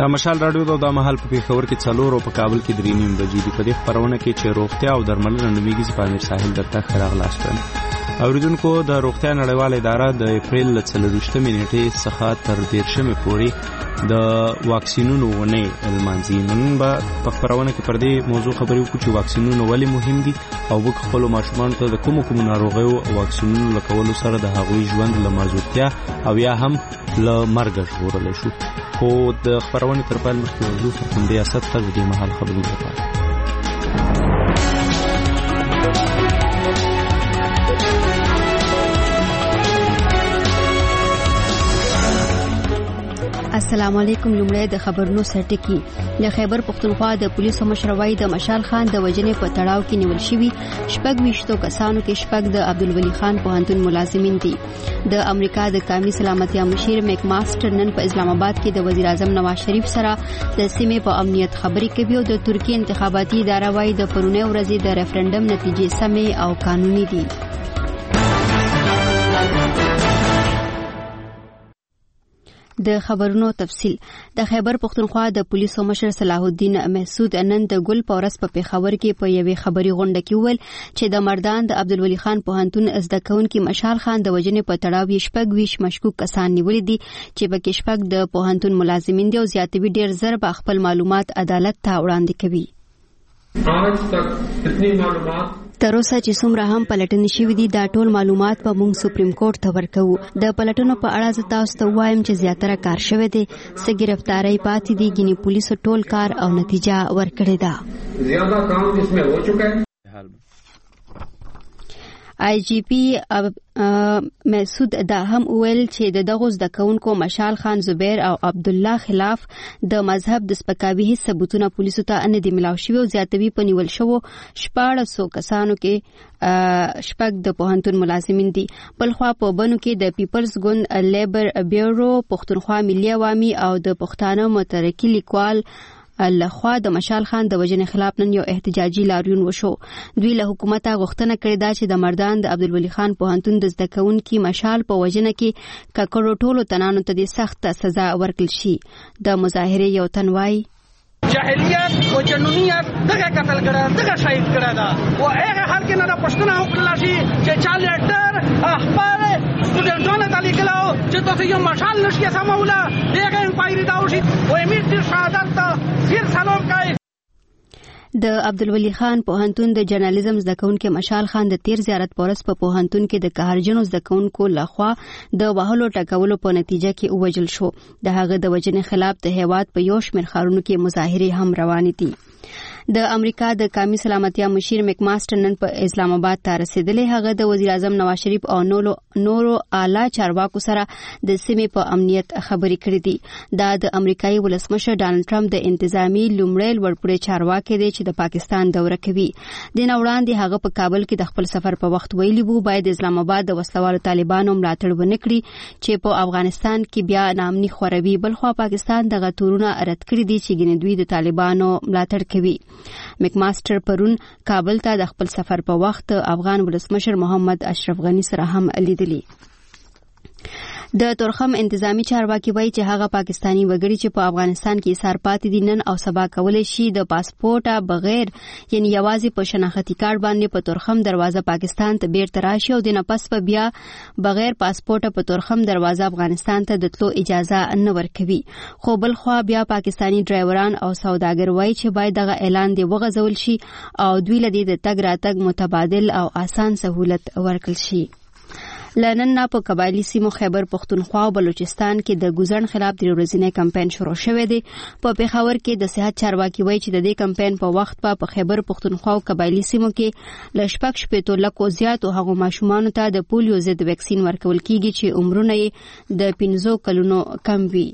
دا مشال رادیو دا مهال په پیښور کې 4 او په کابل کې 3 بجې دي. په دې خبرونه کې چې روغتیا او درملنه نومیږي په امیر ساحل درته خراغلاستل. اوریدونکو د روغتیا نړیواله اداره د اپریل 24 نیټې څخه تر 13 پورې د واکسینونو ونې المانځي. نن په خبرونه کې پر دې موضوع خبرې وکړو چې واکسینونه ولې مهم دي او موږ خپل ماشومان ته د کوم ناروغیو واکسینونو لکولو سره د هغوی ژوند له مازوتیا او یا هم له مرګ ژغورل شو. خو د خبرونه تر پیل مخکې موضوع په دې اساس تر دې مهال خبرې وکړو. السلام علیکم. لومړی د خبرونو سرټکی. د خیبر پختونخوا د پولیسو مشروي د مشال خان د وجنې په تړاو کې نیول شوی 26 کسانو کې 6 د عبدالولي خان پوهنتون ملازمین دي. د امریکا د قومي سلامتیا مشیر میک ماستر نن په اسلام آباد کې د وزیر اعظم نواز شریف سره د سیمې په امنیت خبرې کوي او د ترکیه انتخاباتي اداره وايي د پرونی ورځې د ریفرندم نتیجې سمې او قانوني دي. د خبرونو تفصیل. د خیبر پختونخوا د پولیسو مشر صلاح الدین محسود نن د ګل پورس په پیښور کې په یوې خبري غونډه کې ویل چې د مردان د عبدالولي خان پوهنتون زده کوونکي مشال خان د وجنې په تړاو 26 مشکوک کسان نیولې دي چې په کې 6 د پوهنتون ملازمین دي او زیاتوي ډیر زر په خپل معلومات عدالت ته وړاندې کوي. آج تک اتنی معلومات تر اوسه چې څومره هم پلټنې شوې دي دا ټول معلومات په موږ سپریم کورټ ته ورکوو. د پلټنو په اړه زه تاسو ته وایم چې زیاتره کار شوی دی، څه گرفتاری پاتې دي، ګینې پولیسو ټول کار او نتیجه ورکړې ده. زیاده کام اس میں ہو چکا ہے. آی جی پی محسود دا هم ویل چې د دغه زده کوونکو مشال خان زبیر او عبد الله خلاف د مذهب د سپکاوي هیڅ ثبوتونه پولیسو ته نه دي ملاو شوي او زیاتوي په نیول شوو 1400 کسانو کې 6 د پوهنتون ملازمین دي. بلخوا په بنو کې د پیپلز ګوند لیبر بیورو پښتونخوا ملي عوامي او د پښتانه مترقي لیکوال لخوا د مشال خان د وجنې خلاف نن یو احتجاجي لاریون وشو. دوی له حکومت غوښتنه کړې ده چې د مردان د عبدالولي خان پوهنتون د زده کوونکي مشال په وجنه کې ککړو ټولو تنانو ته د سخت سزا ورکړل شي. د مظاهره یو تنوای جاهلیت او جنونیت دغه قتل کړه، دغه شهید کړه دا او هغه حال کې نه پښتنه وکړل شي چې چا لیټر اخبار سټوډنټونو ته لیکلو چې تاسو یو مشال نشي سموله دغه انکوایري دا وشي او امیر د شهادت ته سیر سلام کوي. د عبدالولي خان پوهنتون د جرنالیزم زده کوونکي مشال خان د تیر زیارت پورس په پوهنتون کې د قهرجنو زده کوونکو لخوا د وهلو ټکولو په نتیجه کې ووجل شو. د هغه د وجنې خلاف د هیواد په یو شمېر ښارونو کې مظاهرې هم روانې دي. د امریکا د قومي سلامتیا مشیر میک ماستر نن په اسلام آباد ته رسیدلی. هغه د وزیر اعظم نواز شریف او نورو اعلی چارواکو سره د سیمې په امنیت خبرې کړې دي. دا د امریکایي ولسمشر ډانلډ ټرمپ د انتظامی لومړی لوړپوړی چارواکي دی چې د پاکستان دوره کوي. د نن وړاندې هغه په کابل کې د خپل سفر په وخت ویلي وو باید اسلام آباد د وسلوالو طالبانو ملاتړ ونه کړي چې په افغانستان کې بیا نامني خوروي. بلخوا پاکستان دغه تورونه رد کړي دي چې ګینې دوی د طالبانو ملاتړ کوي. میک ماستر پرون کابل ته د خپل سفر په وخت افغان ولسمشر محمد اشرف غنی سره هم لیدلی. د تورخم انتظامی چارواکي وایي چې هغه پاکستانی وګړي چې په افغانستان کې ایثار پاتې دي نن او سبا کولای شي د پاسپورټ بغیر یعنی یوازې په شناختی کارت باندې په تورخم دروازه پاکستان ته بیرته راشي او د نفس په بیا بغیر پاسپورټ په تورخم دروازه افغانستان ته د تلو اجازه نه ورکوي. خو بل خو بیا پاکستانی ډرایوران او سوداګر وایي چې باید دغه اعلان دی وغځول شي او دوی لدی د تګ راتګ متبادل او آسان سہولت ورکړل شي. لنن په قبایلی سیمو خیبر پختونخوا او بلوچستان کې د ګوزن خلاف د ورځنی کمپاین شروع شوه دی. په پیښور کې د صحت چارواکي وایي چې د دې کمپاین په وخت په خیبر پختونخوا او قبایلی سیمو کې ل 6 لکو زیات او هغه ماشومان ته د پولیو ضد ویکسین ورکول کیږي چې عمرونه یې د 15 کلونو کم وي.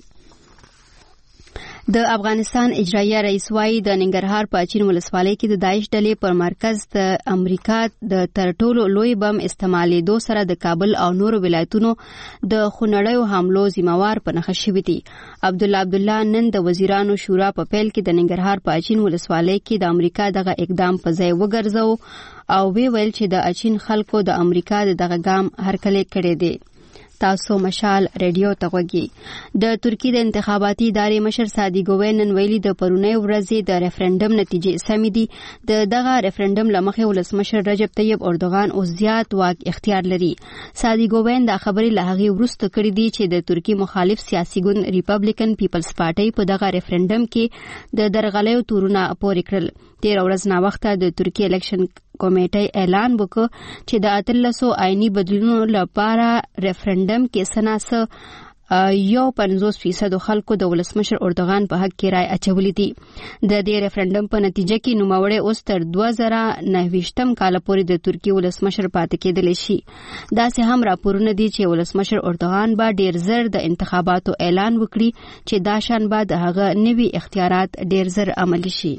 د افغانستان اجرایه رئیس وايي د ننګرهار په اچین ولسوالۍ کې د داعش ډلې پر مرکز د امریکا د تر ټولو لوی بم استعمالېدو سره د کابل او نورو ولایتونو د خونړیو حملو ذمہوار په نښه شوي دي. عبدالله نن د وزیرانو شورا په پیل کې د ننګرهار په اچین ولسوالۍ کې د امریکا دغه اقدام په ځای وګرځاو او ویل چې د اچین خلکو د امریکا دغه ګام هرکلی کړی دی. تاسو مشال ریډیو ته غوږی. د ترکی د انتخاباتي ادارې مشر سادی ګوین نن ویلي د پرونی ورځې د ریفرندم نتیجې سمې دي. دغه ریفرندم لمخې ولسمشر رجب طیب اردوغان او زیات واک اختیار لري. سادی ګوین دا خبرې له هغې وروسته کړې دي چې د ترکی مخالف سیاسي ګوند ریپبلیکن پیپلز پارټۍ په دغه ریفرندم کې د درغلیو تورونه پورې کړل. 13 ورځې نا وخته د ترکی الیکشن کمیټې اعلان وکړ چې د 1300 آئینی بدلونونو لپاره ریفرندم کې سناسه 51% خلکو د ولسمشر اردوغان په حق کې رائے اچولې دي. د دې ریفرندم په نتیجه کې نوموړی اوس تر 2029 کال پورې د ترکی ولسمشر پاتې کېدلی شي. داسې هم راپورونه دي چې ولسمشر اردوغان به ډیر زر د انتخاباتو اعلان وکړي چې دا شان به د هغه نوي اختیارات ډیر زر عملي شي.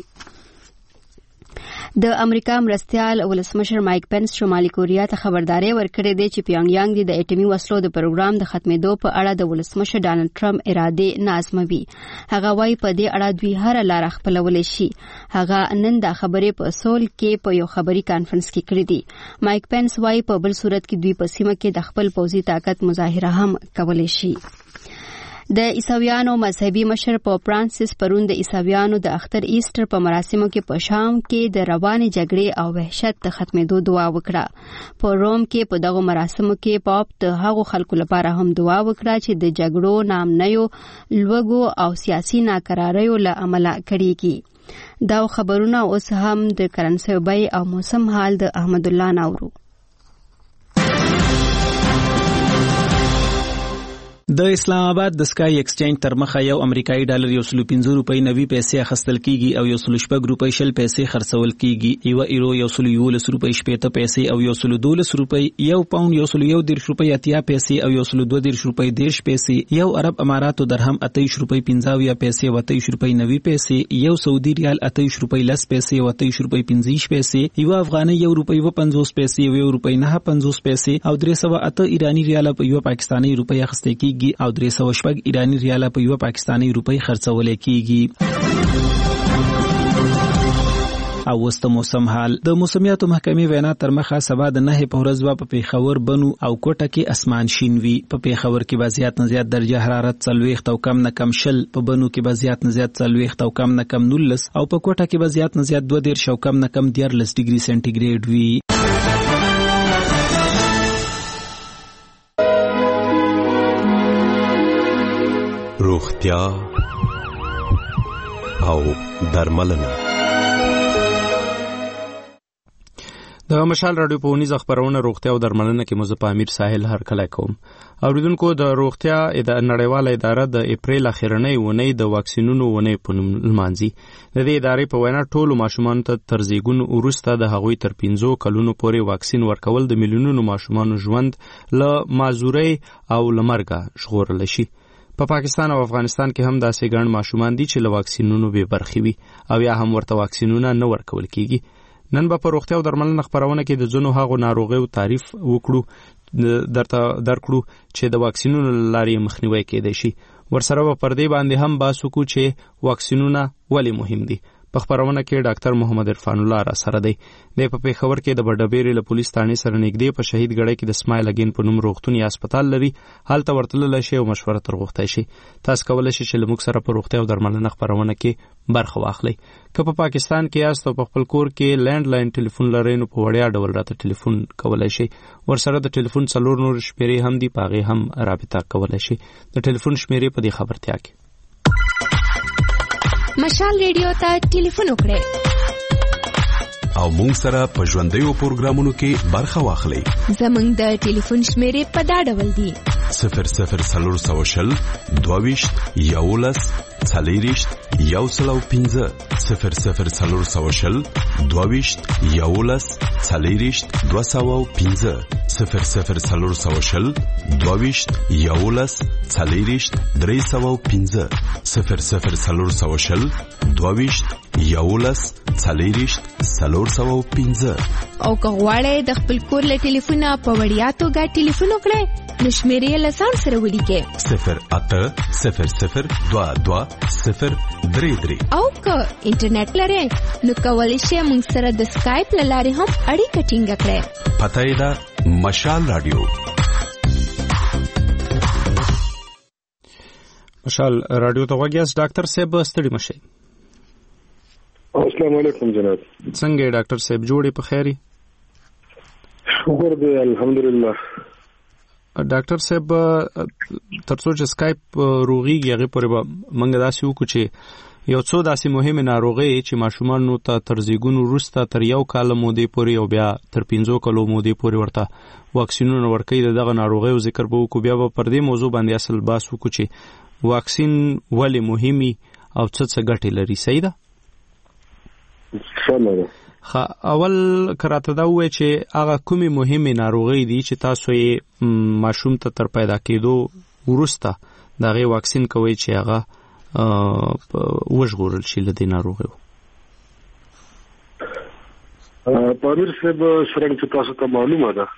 د امریکا مرستیال ولسمشر مایک پنس شمالي کوریا ته خبرداري ورکړې ده چې پیونګ یانګ د اټومي وسلو د پروګرام د ختمېدو په اړه د ولسمشر ډانلډ ټرمپ اراده نازموي. هغه وايي په دې اړه دوی هر لار خپلولی شي. هغه نن د خبرې په سول کې په یو خبري کانفرنس کې کړې دي. مایک پنس وايي په بل صورت کې دوی په سیمه کې د خپل پوځي طاقت مظاهره هم کولی شي. د عیسویانو مذهبي مشر پوپ فرانسیس پرون د عیسویانو د اختر ایسټر په مراسمو کې په شام کې د روانې جګړې او وحشت د ختمېدو دعا وکړه. په روم کې په دغه مراسمو کې پوپ د هغو خلکو لپاره هم دعا وکړه چې د جګړو نامنیو لوږو او سیاسي ناکراریو له امله کړيږي. دا خبرونه اوس هم د کرنسي بیې او موسم حال د احمد الله ناورو. د اسلام آباد د سکای ایکسچینج تر مخه یو امریکایي ډالر 115 روپۍ نوي پیسې اخیستل کیږي او 116 روپۍ شل پیسې خرڅول کیږي. یو ایرو 111 روپۍ 70 پیسې او 112 روپۍ، یو پاوند 110 روپۍ 80 پیسې او 112 روپۍ 10 پیسې، یو عرب اماراتو درهم 28 روپۍ 50 پیسې او 28 روپۍ 90 پیسې، یو سعودي ریال 28 روپۍ 10 پیسې او 28 روپۍ 50 پیسې، یو افغاني 1 روپۍ 50 پیسې او 1 روپۍ 950 پیسې او 308 ایرانی ریال په یو پاکستانی روپۍ اخیستل کیږي او 300 ایرانی ریال په یو پاکستانی روپۍ خرڅول کیږي. او وست موسم حال. د موسمیاتو محکمې وینا تر مخه سبا د 9 په ورځ په پیښور بنو او کوټه کې اسمان شین وي. په پیښور کې به زیات نه زیات درجه حرارت 40 او کم نه کم 0، په بنو کې به زیات نه زیات 40 او کم نه کم 19 او په کوټه کې به زیات نه زیات 2 او کم نه کم 13 ډیګري سنټیګریډ وي. روغتیا او درملنه. د مشال رادیو په ونیز خبرونه روغتیا او درملنه کې مزه امیر ساحل هر کله کوم. اوریدونکو د روغتیا د نړیواله اداره د اپریل اخیرنۍ ونې د واکسینونو ونې په نوم لمانځي. د دې ادارې په وینا ټولو ماشومانو ته تر زیږون وروسته د هغوی تر 15 کلونو پورې واکسین ورکول د میلیونونو ماشومانو ژوند له معذورۍ او لمرګه ژغورل شي. په پاکستان او افغانستان کې هم داسې ګڼ ماشومان دي چې له واکسینونو بې برخې وي او یا هم ورته واکسینونه نه ورکول کیږي. نن به په روغتیا او درملنه خبرونه کې د ځینو هغو ناروغیو تعریف وکړو درکړو چې د واکسینونو لارې مخنیوي کېدای شي. ورسره به پر دې باندې هم بحث وکړو چې واکسینونه ولې مهم دي. په خبرونه کې ډاکټر محمد عرفان الله را سره دی. د په پیښور کې د بډبېرې له پولیس ثانې سره نږدې په شهید ګړی کې د اسماعیل اګین په نوم روغتون یا هسپتال لري. هلته ورتللی شي او مشوره ترغوښتی شي. تاسو کولی شئ چې له موږ سره په روغتیا او درملنه خبرونه کې برخه واخلئ. که په پاکستان کې یاست او په خپل کور کې لینډ لاین ټلیفون لرئ نو په وړیا ډول راته ټلیفون کولی شئ. ورسره د ټلیفون 4 نور شمیرې هم دي، په هغې هم رابطه کولی شئ. د ټلیفون شمیرې په دې خبرتیا کې مشال ریډیو ته ټلیفون وکړئ او مونږ سره په ژوندیو پروګرامونو کې برخه واخلئ. زمونږ د ټلیفون شمیرې په دا ډول دي: 00420 22 11 40 105 00420 22 11 40 205 00420 22 11 40 305 00420 22 11 40 305. او که غواړئ د خپل کور له ټلیفونه په وړیا توګه ټلیفون وکړئ نو شمیرې له ځان سره ولیکئ 0800 22 033. او که انټرنیټ لرئ نو کولی شئ موږ سره د سکایپ له لارې هم اړیکه ټینګه کړئ. پته یې ده مشال رادیو مشال رادیو ته وګیاس ډاکټر صاحب ستړي مشه. السلام علیکم جناب. څنګه ډاکټر صاحب جوړې په خیري؟ شکر دی الحمدلله. ډاکټر صاحب ترڅو چې سکایپ روغیږي هغه پورې منګه داسې وکړو چې یو څو داسې مهمه ناروغي چې ماشومان نو ته تر زیګونو وروسته تر یو کال مودې پورې او بیا تر 15 کالو مودې پورې ورته واکسینونه ورکوي دغه ناروغي او ذکر به وکړو. بیا به پر دې موضوع باندې اصل بحث وکړو چې واکسین ولې مهمي او څه ګټې لري. صحیح ده؟ اول کراته دا وای چې هغه کومي مهمه ناروغي دي چې تاسو یې ماشوم ته تر پیدا کېدو وروسته دغه واکسین کوي چې هغه وژغورل شي له دې ناروغیو. پامیر صاحب څنګه چې تاسو ته معلومه ده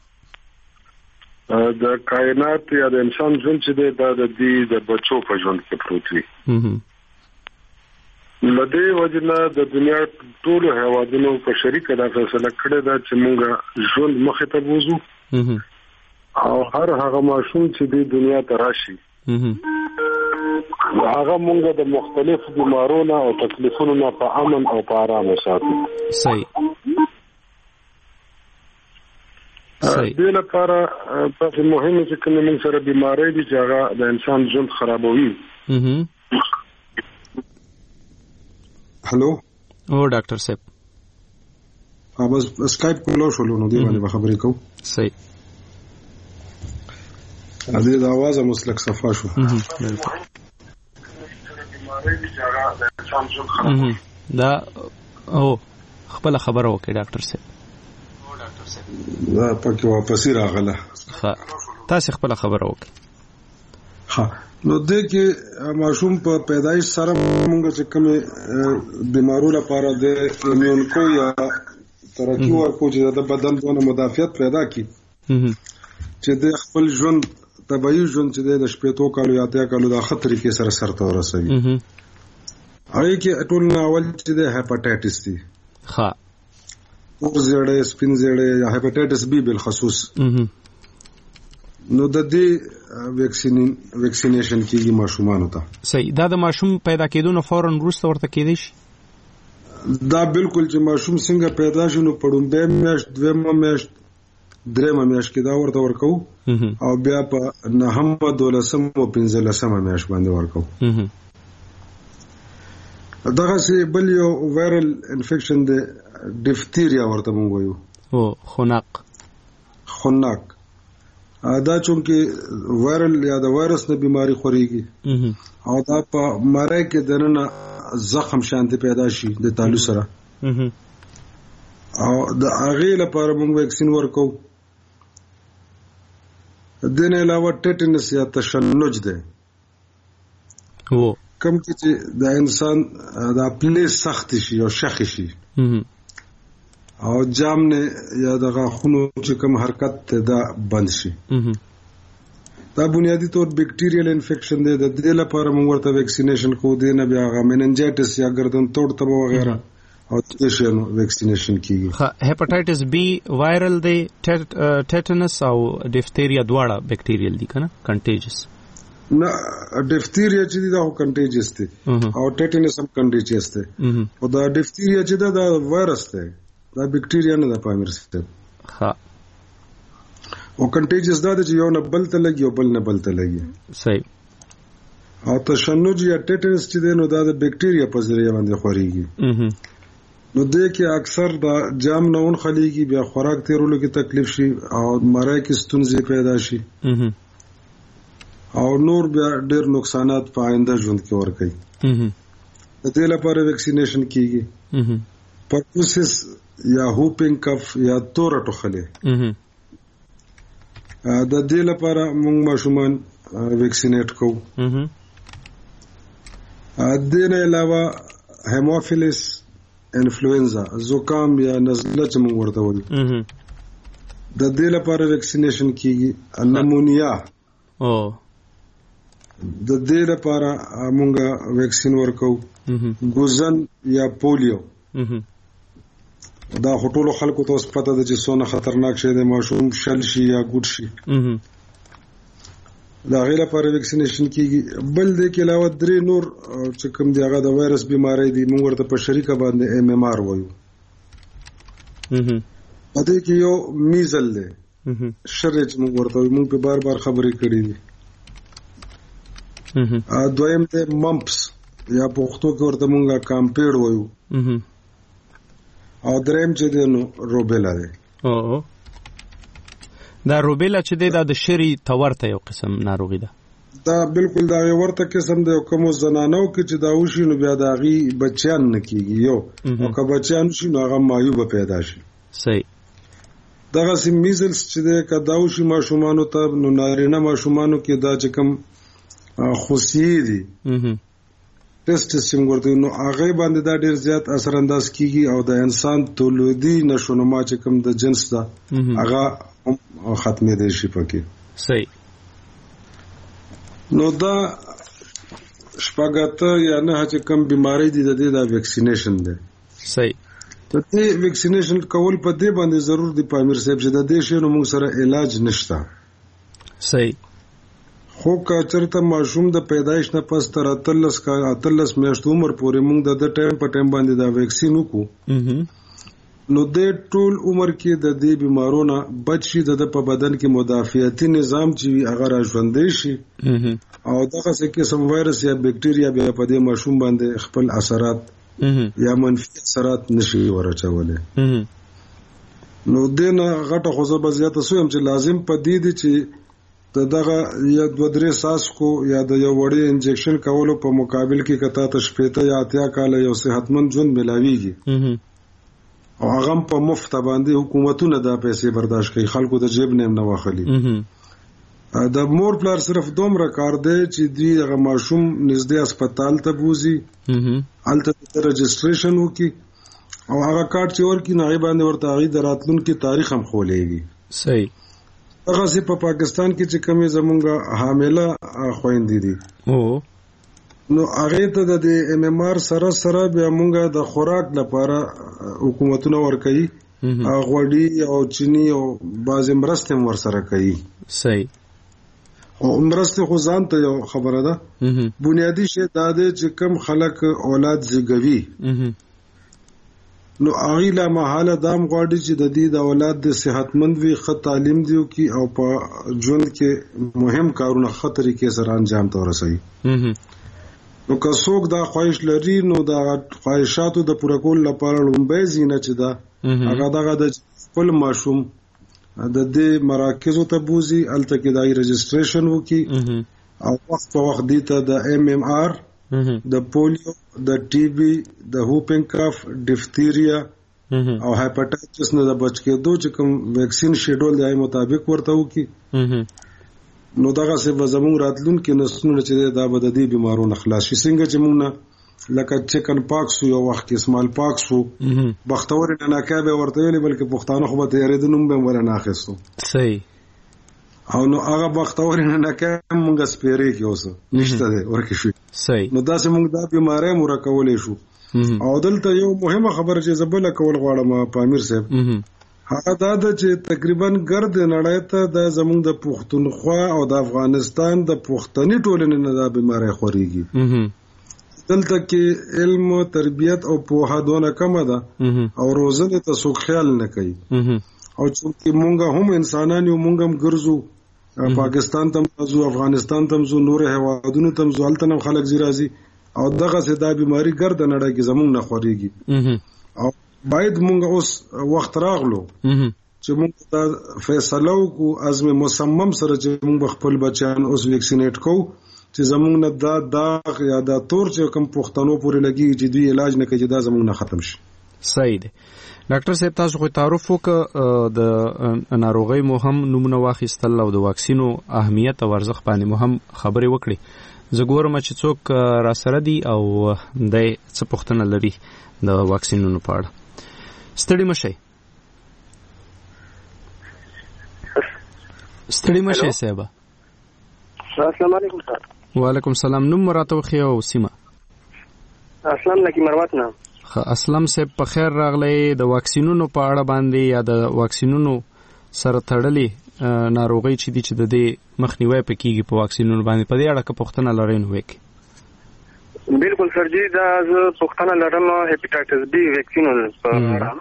د کائنات یا د انسان ژوند چې د بچو په ژوند کې پروت وي. لدې وجنه د دنیا ټول هیوادونو په شریکه دا فیصله کړې ده چې موږ ژوند مخې ته بوزو او هر هغه ماشوم چې د دنیا ته راشي هغه موږ د مختلفو بیمارونو او تکلیفونو نه په امن او په آرام وساتو. صحیح. دې لپاره تاسو مهمه چې کوم من سره بیماری دي چې هغه د انسان ژوند خرابوي. هلو او ډاکټر صاحب بس سکایپ کولو شولو نو دی باندې خبرې کوم. صحیح. ا دې د आवाज مسلک صفا شو. دا او خپل خبره وکړه ډاکټر صاحب. دا پکې واپس راغله. تاسو خپل خبره وکړه. ها نو دې کې ماشوم په پیدایش سره موږ چې کومه بیمارو لپاره د ایمونکو یا ترقی ورکو چې د بدن دونه مدافعت پیدا کی چې د خپل ژوند طبيعي ژوند چې د شپېتو کالو یا 10 کالو د خطر کې سره سرته ورسوي. هغه کې ټول ناول چې د هپاتایټس دي. ها زړه سپین زړه یا هپاتایټس بی بل خصوص نو د دې ویکسینیشن کیږي ماشومان ته. صحیح. دا د ماشوم پیدا کېدو نه فورن وروسته ورته کېدی شي؟ دا بالکل چې ماشوم څنګه پیدا شي نو پړومبه میاشت دویمه میاشت درېمه میاشت کې دا ورته ورکو او بیا په 9 12 او 15 میاشت باندې ورکو. دغه سي بل یو وایرل انفیکشن د ډیفتیریا ورته مونږ وایو. او خناق دا چونکه وایرل یا د وایرس نه بیماری خوريږي او دا په مړی کې دنه زخم شانتي پیدا شي د تالو سره او د هغه لپاره موږ ویکسین ورکو. دنه علاوه ټیټنس یا تشنج ده کوم چې د انسان د پلیس سخت شي او شخ شي او جام نه یا د غاخونو چې کوم حرکت ته دا بند شي. دا بنیادی طور بیکټیریل انفیکشن دی. د دې لپاره موږ ورته ویکسینیشن کوو. د نه بیا غا مننجایټس یا ګردن توړ تبه وغیرہ او تشنو ویکسینیشن کیږي. هپاتایټس بی وایرل دی، ټیټنس او ډیفتیریا دواړه بیکټیریل دي کنه کنټیجس. نه ډیفتیریا چې دا کنټیجس دی او ټیټنس هم کنټیجس دی. او دا ډیفتیریا چې دا وایرس دی دا بیکټیریا نه د پامیر سیستم. ها او کنټیجس دا چې یو نه بل ته لګي او بل نه بل ته لګي. صحیح. او تشنج یا ټیټنس چې دی نو دا د بیکټیریا په ذریعہ باندې خوريږي. نو دې کې اکثر دا جام نه اون خليږي بیا خوراک تیرولو کې تکلیف شي او مړای کې ستونزې پیدا شي او نور بیا ډېر نقصانات په آینده ژوند کې ور کوي. د دې لپاره ویکسینیشن کیږي. پرپوسس یا هوپینګ کف یا تور ټوخلې د دې لپاره موږ ماشومان ویکسینیټ کوو. د دې نه علاوه هیموفیلس انفلوئنزا زکام یا نزله چې موږ ورته وایو د دې لپاره ویکسینیشن کیږي. نمونیا د دې لپاره موږ ویکسین ورکو. ګوزن یا پولیو دا ټولو خلکو ته پته ده چې څونه خطرناک شی دی. ماشوم شل شي یا ګوډ شي دا غیر لپاره ویکسینیشن کیږي. بل د کې علاوه درې نور چې کوم دی هغه د وایرس بیماری دي موږ ورته په شریکه باندې MMR وایو. پدې کې یو میزل دی شرې چې موږ ورته موږ په بار خبرې کړې دي. دویم ته ممپس یا پښتو کې ورته موږ کامپیډ وایو. او دریم چې دی نو روبیلا دی. دا روبیلا چې دی دا د شری تورته یو قسم ناروغي ده. دا بالکل دا یو ورته قسم دی. کوم زنانو کې چې دا وشي نو بیا دا غي بچیان نه کیږي یو او که بچیان شي نو هغه مایوب پیدا شي. صحیح. دغه سیم میزلز چې دی که دا وشي ماشومانو ته نو نارینه ماشومانو کې دا چې کوم خوسي دي ټیسټ سیم ورته نو هغه باندې دا ډیر زیات اثر انداز کیږي او د انسان تولدي نشونما چې کوم د جنس دا هغه ختمې دي شي پکې. صحیح. نو دا شپږاته یا نه چې کوم بیماری دي د دې دا ویکسینیشن دی. صحیح. ته ویکسینیشن کول په دې باندې ضرور دی پامیر صاحب چې د دې شی نو موږ سره علاج نشته. صحیح. خو که چرته ماشوم د پیدایش نه پس تر 13 میاشتو عمر پورې موږ د ټایم په ټایم باندې دا ویکسین وکړو نو د ټول عمر کې د دې بیمارونو بچ شي د په بدن کې مدافعتي نظام چې هغه را ژوندې شي او دغه څه قسم وایرس یا بکټیریا به په دې ماشوم باندې خپل اثرات یا منفي اثرات نشي ورچولې. نو دنه غټه خو زه زیاته سوم چې لازم پدې دي چې دغه یا 2-3 ساس کو یا د یو وړي انجکشن کولو په مقابل کې کته تشپېته یا 80 کال یو صحتمند ژوند ملاويږي او هغه په مفت باندې حکومتونه دا پیسې برداشت کوي خلکو د جیب نه نه واخلي. د مور پلار صرف دومره کار دی چې دوی هغه ماشوم نږدې هسپتال ته بوزي الته رجسټریشن وکي او هغه کارت چې ورکی نه باندې ورته هغه د راتلونکي تاریخ هم خولېږي. صحیح. هغه سي په پاکستان کې چې کومه زمونږه حامله خويندې دي نو هغه ته د MMR سره بیا مونږه د خوراک لپاره حکومتونه ورکړي غوړي او چینی او باز مرسته ورسره کوي. صحیح. او مرسته خو ځان ته یو خبره ده بنیادی شی دا ده چې کم خلک اولاد زیږوي نو هغه لا محاله دام غواړي چې د دې د اولاد د صحتمند وي ښه تعلیم دیو کی او په ژوند کې مهم کارونه خطرې کې سره انجام ته ورسوي. نو که څوک دا خواهش لري نو دا خواهشاتو د پوره کول لپاره لومبه زینه چې دا هغه دغه د خپل ماشوم د دې مراکزو ته بوزي الته کې دای رجسټریشن وکي او وخت په وخت دي ته د MMR د پولیو د TB د هوپینګ کاف ډیفتیریا او هپاتایټس نه د بچ کېدو چې کوم ویکسین شیډول دی مطابق ورته وکي نو دغه څه زموږ راتلونکي نسلونه چې دا به د دې بیمارونو خلاص شي څنګه چې موږ لکه چکن پاکس یو وخت کې اسمال پاکس بختور نه ناکابه ورته ویل بلکې پښتانه خو به تیارې د نوم به ورنه اخیستو. صحیح. او نو هغه بختور نه ناکابه موږ سپیرې کې اوسه نشته ده ورکه شو. صحیح. نو دا چې موږ دا بیماری مور کولې شو او دلته یو مهمه خبره چې زبل کول غواړم پامیر صاحب هغه دا چې تقریبا ګرد نړۍ ته د زموږ د پښتونخوا او د افغانستان د پښتني ټولنې نه دا بیماری خوريږي. دلته کې علم تربیت او پوهه دونه کم ده او روزنه ته څوک خیال نه کوي او چې مونږ هم انسانان یو مونږ هم ګرځو پاکستان ته ځو افغانستان ته ځو نور هوادونو ته ځو الته خلک زیرازي او دغه څه دا بیماری ګرد نړۍ کې زموږ نه خوريږي او باید مونږ اوس وخت راغلو چې مونږ دا فیصله وکړو عزم مصمم سره چې مونږ خپل بچیان اوس ویکسینیټ کوو چې زموږ نه دا داغ یا دا تور چې کوم پښتنو پورې لګي چې دوی علاج نه کوي دا زموږ نه ختم شي. صحیح دی. ډاکټر صاحب تاسو خو تعارف وکړ د ناروغي مو هم نمونه واخیستل او د واکسینو اهمیت او ارزښت باندې مو هم خبرې وکړي. زه ګورم چې څوک را سره دي او د څه پوښتنه لري د واکسینونو په اړه. ستړي مشه صاحب. السلام علیکم سر. وعلیکم السلام. نوم راته وخی او سیمه. اسلام لکی مروت نه. اسلام صاحب په خیر راغلی. د واکسینونو په اړه باندې یا د واکسینونو سره تړلې ناروغي چې دي چې د دې مخنیوي پکېږي په واکسینونو باندې په دې اړه که پوښتنه لرئ نو وکړئ. بالکل سر جی دا پښتنه لرم هپاتایټس بی ویکسینونه په اړه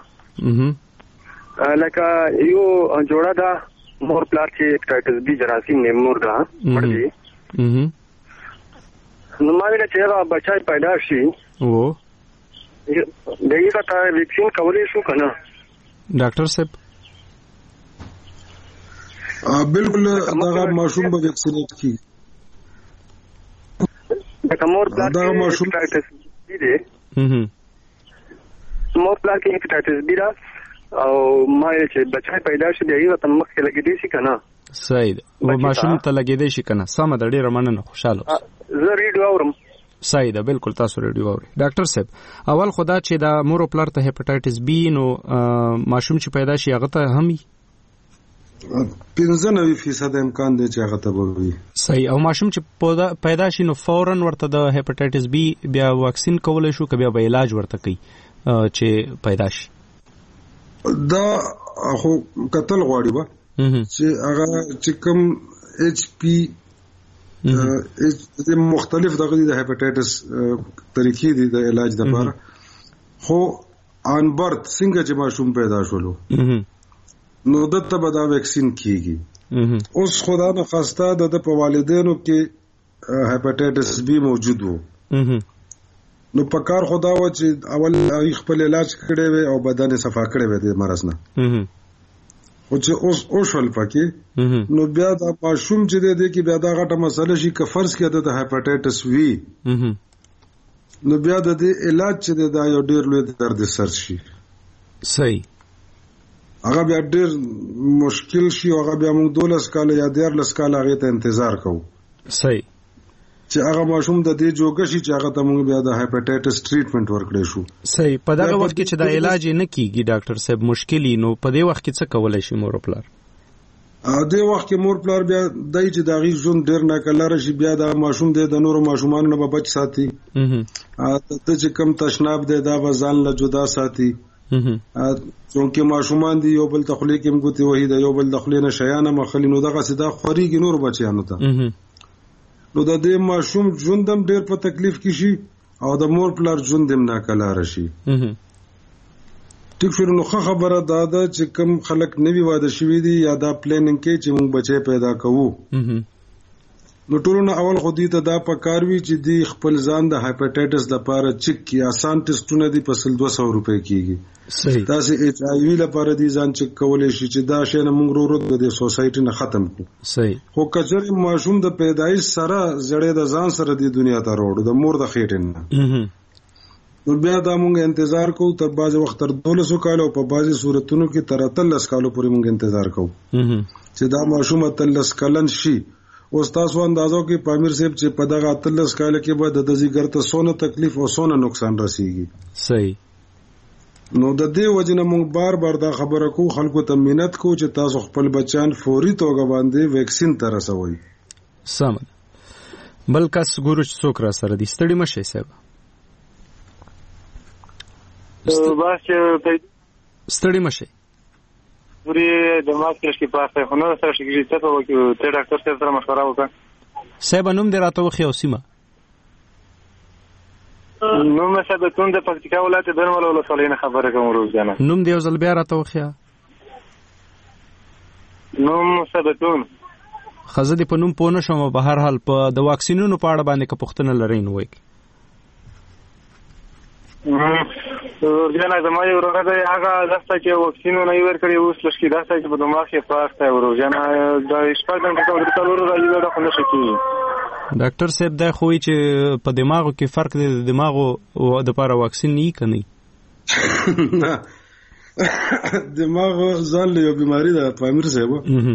لکه یو جوړه دا مور پلار چې هپاتایټس بی جراثیم نه مور دا پړدي نو ما ویل چې هغه بچای پیدا شي او دغه ته ویکسین کولای شو کنه ډاکټر صاحب؟ بالکل دا ماشوم به ویکسینیټ کی دا مور پلار دا ماشوم هپاتایټس بی دی مور پلار کې هپاتایټس بی دا او ما چې بچای پیدا شي دی هغه تم مخ کې لګیدي شي کنه صحیح ده او ماشوم ته لګیدي شي کنه سم د ډیره مننه خوشاله زه ریډیو اورم صحیح ده بالکل تاسو ریډیو اورئ. ډاکټر صاحب اول خدا چې دا مور پلار ته هپاتایټس بی نو ماشوم چې پیدا شي هغه ته هم 95% امکان دی چې هغه ته وي. صحیح. او ماشوم چې پیدا شي نو فورا ورته د هپاتایټس بی بیا واکسین کولای شو که بیا به علاج ورته کوي چې پیدا شي؟ دا خو قتل غواړي به چې هغه چې کوم ایچ پی مختلف دغه د هپاتایټس طریقې دي د علاج لپاره خو ان برت څنګه چې ماشوم پیدا شولو نو دته به دا ویکسین کیږي. اوس خدا نه خواسته د په والدینو کې هپاتایټس بی موجود وو نو په کار خدا و چې اول خپل علاج کړي وي او بدن صفا کړي وي د مرض نه او چې اوس ول پکې نو بیا دا ماشوم چې دی کې بیا دا غټه مسله شي که فرض کړه د هپاتایټس وی نو بیا د دې علاج چې دا یو ډیر لوی درد سر شي. صحیح. هغه بیا ډیر مشکل شي او هغه بیا موږ 12 کال یا 13 کال هغه ته انتظار کوو. صحیح. چې هغه ماشوم د دې جوګه شي چې هغه ته موږ بیا د هپاتایټس ټریټمنټ ورکړې شو. صحیح. په دغه وخت کې چې دا علاج نه کیږي ډاکټر صاحب مشکلی نو په دې وخت کې څه کولای شي مور پلار؟ دې وخت کې مور پلار بیا دای چې دا غي ژوند ډیر نه کلاره شي بیا دا ماشوم د نورو ماشومان نه بچ ساتي ته چې کم تشناب دی دا ځان له جدا ساتي څونکه ماشومان دی یو بل تخلیق کې مګوتی وਹੀ دا یو بل دخلینه شیانه مخلی نو دغه سیده خوريږي نور بچیانو ته نو د دې ماشوم ژوندم ډیر په تکلیف کې شي او د مور پلار ژوندم نه کلاره شي. ټیک شو نو خبره دا ده چې کم خلک نوی واده شوی دي یا دا پلانینګ کې چې موږ بچي پیدا کوو نو ټولونه اول خو دې ته دا پکاروي چې دی خپل ځان د هپاتایټس لپاره چک کی آسان ټیسټونه دي په 200 روپے کېږي. صحیح. تاسو ایچ آی وی لپاره دي ځان چک کولای شي چې دا شی نه موږ ورو د سوسایټي نه ختم کړو. صحیح. خو کچره ماشوم د پیدایش سره زړې د ځان سره د دنیا ته وروړو د مور د خېټې نه نو بیا دا موږ انتظار کوو تر بعض وخت تر 1200 کال او په بعضي صورتونو کې تر 13 کال پورې موږ انتظار کوو چې دا ماشوم 13 کلن شي. اوس تاسو اندازو کې پامیر صاحب چې په دغه 13 کال کې به د ځیګر ته سونه تکلیف او سونه نقصان رسیږي. صحیح. نو د دې وجنه موږ بار دا خبره کو خلکو ته مينت کو چې تاسو خپل بچان فوري توګه باندې ویکسین ته رسوي. سم. بل کس ګورو چې څوک را سره دي ستړي مشه صاحب. ستړي مشه پوری دماغ کې پاسه خو نو سره شګی ته وکړو ته ډاکټر سره مشوره وکړه. صاحب نوم دې راته وخی او سیمه نوم ثبتون د پکتیکا ولایت درمل ولسوالۍ نه خبره کوم روزانه. نوم دې ځل بیا راته وخی. نوم ثبتون. خزه دې په نوم پوه نشم په هر حال په د واکسینونو په اړه باندې که پوښتنه لرئ نو وایي. ورجانه زما یو ورور دی هغه داسته چې واکسینونه یې ورکړي اوس لږ کې داسته چې په دماغ کې فرق دی ورجانه د شپږ غنټې څخه ورته راځي دا خو نشي کېږي. ډاکټر صاحب دا خو چې په دماغو کې فرق دی د دماغو د لپاره واکسین نه کوي. دماغ ځان له یو بیماری ده پامیر صاحب.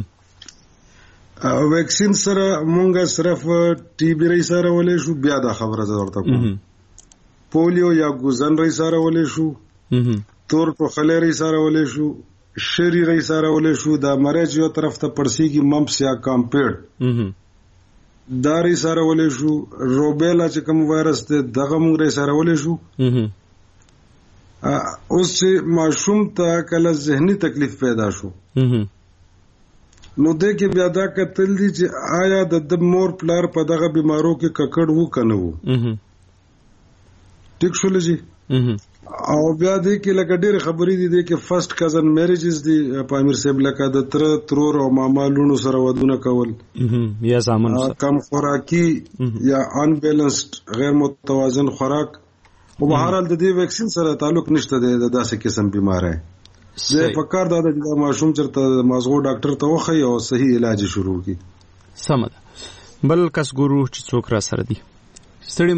واکسین سره مونږه صرف ټي بي رې سره ولې شو بیا دا خبره ضرورت کوم. پولیو یا ګوزن رې سره ولې شو تور ټوخلې رې سره ولې شو شری رې سره ولې شو دا مرض یو طرف ته پړسیږي ممپس یا کامپیډ دا رې سره ولې شو روبیلا چې کوم وایرس ته دغه مونږ رې سره ولې شو. اوس چې ماشوم ته کله ذهني تکلیف پیدا شو نو د کې بیا دا کتل دي چې آیا د مور پلار په دغه بیمارو کې ککړ وو کنه وو ټیک شول جی او بیا دې کې لکه ډېر خبرې دي کې فرست کزن میریجز دي په امیر صاحب لکه د ترور او ماما لونو سره ودونه کول یا زامن کم خوراکي یا ان بیلنسډ غیر متوازن خوراک او بهرحال د دې ویکسین سره تعلق نشته د داسې قسم بیماری زه فکر دا د ماشوم چرته مازغو ډاکټر ته وخی او صحیح علاج شروع کی سم ده بل کس ګورو چې څوک را سره دي ستړي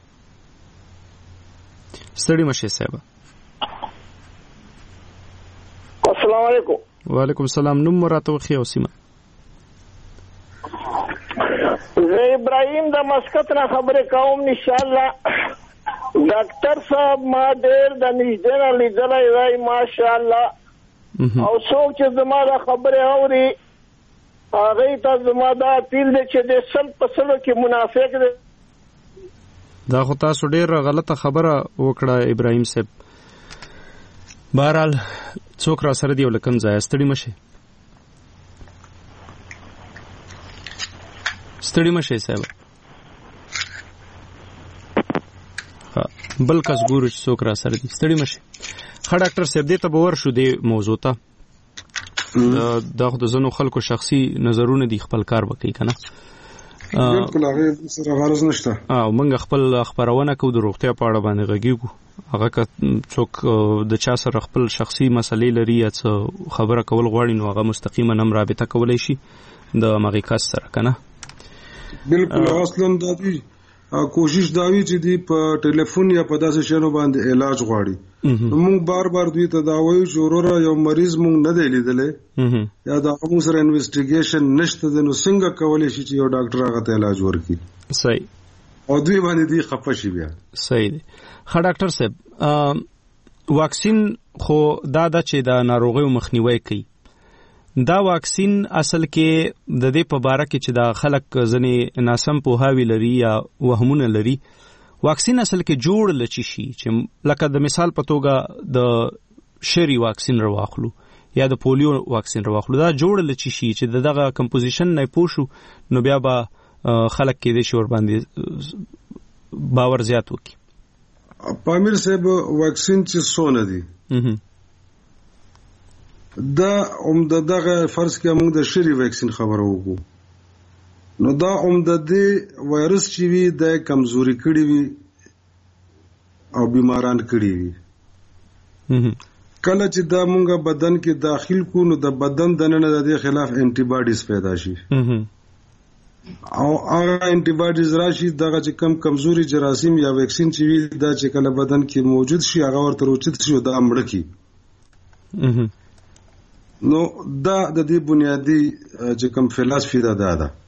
مشه صاحب السلام علیکم وعلیکم السلام نوم راته وخی او سیمه زه ابراهیم د مسقط نه خبره کوم ان شاء الله ډاکټر صاحب ما ډېر د نږدې نه لیدلی دی ماشاءالله او څوک چې زما دا خبرې اوري هغوی ته زما دا اپیل دی چې د 100% کې منافق دی دا خو تاسو ډېر غلطه خبره وکړه ابراهیم صاحب بهرحال څوک را سره دی او له کوم ځایه ستړي مشه صاحب بل کس ګورو چې څوک را سره دي ستړي مشه ښه ډاکټر صاحب دې ته به ورشو دې موضوع ته دا خو د ځینو خلکو شخصي نظرونه دي خپل کار وکړي که نه بالکل هغه سره غرض نشته او موږ خپل خبرونه کوو د روغتیا په اړه باندې غږیږو هغه که څوک د چا سره خپل شخصي مسلې لري یا څه خبره کول غواړي نو هغه مستقیما هم رابطه کولی شي د هغې کس سره که نه بالکل اصلا دا دی کوشش داوی چې دی په ټلیفون یا په داسې شنو باندې علاج غواړي موږ بار دوی ته دا وایو چې وروره یو مریض موږ نه دی لیدلی یا دا موږ سره انویسټیګیشن نشته دی نو څنګه کولی شي چې یو ډاکټر هغه ته علاج ورکړي صحیح او دوی باندې دی خفه شي بیا صحیح دی ښه ډاکټر صاحب واکسین خو دا ده چې د ناروغیو مخنیوی کوي دا واکسین اصل کې د دې په باره کې چې دا خلک ځنې ناسم پوهاوی لري یا وهمونه لري واکسین اصل کې جوړ لچی شي چې لکه د مثال په توګه د شری واکسین رواخلو یا د پولیو واکسین رواخلو دا جوړ لچی شي چې دغه کمپوزیشن نه پوښو نو بیا به خلک کې د شور باندې باور زیات وکړي پامیر صاحب واکسین چې سونه دي دا دغه فرض کې موږ د شری واکسین خبرو وکړو نو دا د دې وایرس چې وي د کمزوري کړي وي او بیماران کړي وي کله چې دا موږ بدن کې داخل کو نو د بدن دننه د دې خلاف انټي باډیز پیدا شي او هغه انټي باډیز راشي دغه چې کمزوري جراثیم یا واکسین چې وي دا چې کله بدن کې موجود شي هغه ورته روچت شي او دا مړ کی نو دا د دې بنیادی چې کوم فلسفي ده او د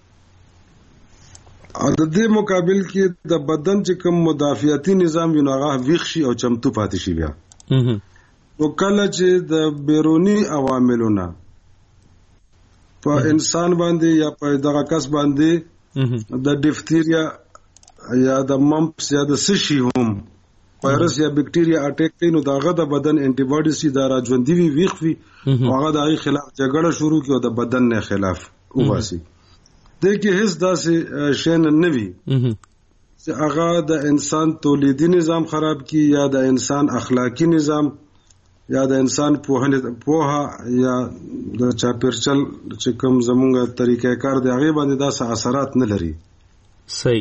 دې مقابل کې د بدن چې کوم مدافعتي نظام وي نو هغه ویښ شي او چمتو پاتې شي بیا نو کله چې د بیرونی عواملونه په انسان باندې یا په دغه کس باندې د ډیفتیریا یا د ممپس یا د سشي هم وایرس یا بکټیریا اٹیک کوي نو داغه د بدن انټي باډیز چې دا راځوندي وي ویښ وي هغه د خلاف جګړه شروع کوي او د بدن نه خلاف وباسي د کې هیڅ داسې شین نه وي چې هغه د انسان تولیدي نظام خراب کی یا د انسان اخلاقی نظام یا د انسان پوهه یا د چاپیرچل چې کوم زمونږ طریقې کار دی هغه باندې داسې اثرات نه لري صحیح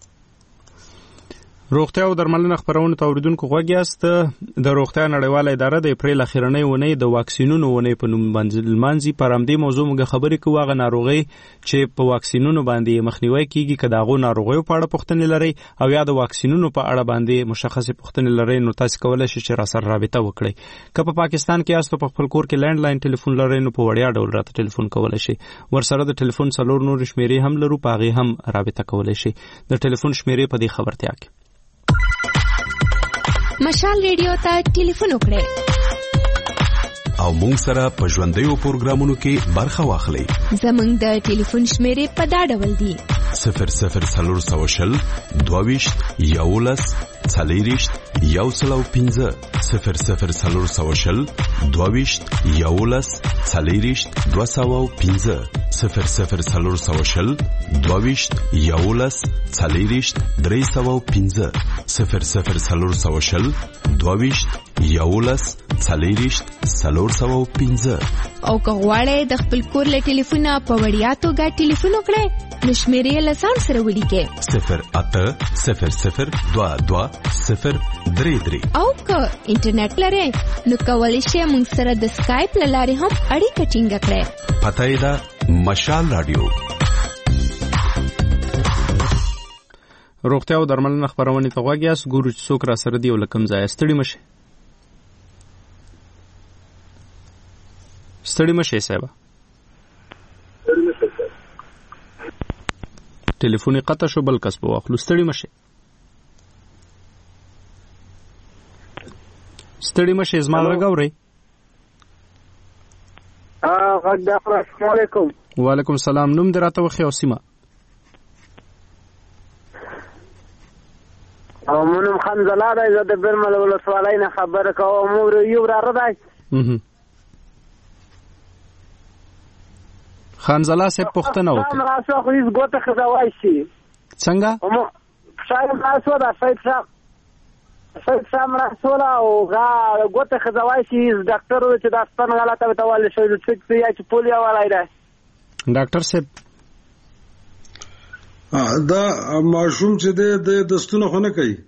روغتیا او درملنه خبرونه توریدونکو غوږ یاست د روغتیا نړیواله اداره د اپریل اخیرنۍ ونې د واکسینونو ونې په نوم باندې لمانځي پر همدې موضوع موږ خبرې کوو هغه ناروغي چې په واکسینونو باندې مخنیوي کیږي که دغه ناروغیو په اړه پوښتنې لري او یا د واکسینونو په اړه باندې مشخصه پوښتنې لري نو تاسو کولای شئ چې را سره رابطه وکړئ که په پاکستان کې یاست په خپل کور کې لینډ لاین ټلیفون لرئ نو په وړیا ډول راته ټلیفون کولای شئ ورسره د ټلیفون څلور نور شمیرې هم لرو په هغې هم رابطه کولای شئ د ټلیفون شمیرې په دې خبرتیا کې مشال ریډیو ته ټلیفون وکړئ او مونږ سره په ژوندیو پروګرامونو کې برخه واخلئ زمونږ د ټلیفون شمیرې په دا ډول دي 00 22 11 40 115 00420 22 11 40 215 00420 22 11 40 315 00420 22 11 40 315 او که غواړئ د خپل کور له ټلیفونه په وړیا توګه ټلیفون وکړئ نو شمیرې له ځان سره ولیکئ 080022 او که انټرنیټ لرئ نو کولی شئ موږ سره د سکایپ له لارې هم اړیکه ټینګه کړئ. پته یې ده مشال رادیو. روغتیا او درملنه خبرونه ته غوږ یاست. ګورو چې څوک را سره دی او لکم ځای ستړي مشه صاحب. ټلیفون قطع شو بل کس په واخلو. ستړي مشه زما لګورئ. السلام علیکم. وعلیکم السلام. نوم دې راته وخی او سیمه؟ منم خنزله دی. زه د برمل ولسوالۍ نه خبره کوم. مور یو وراره دی. خنزله صاحب پوښتنه وکړه. تاسو خو هیڅ ګوته خدای شي. څنګه؟ شاید تاسو دا سید صاحب رسوله او ګوته خدای شي. ډاکټر و چې دا ستن غلطه وتاواله شوی چې چې پولیو والای دی. ډاکټر صاحب دا ماشوم چې د دستونه خونه کوي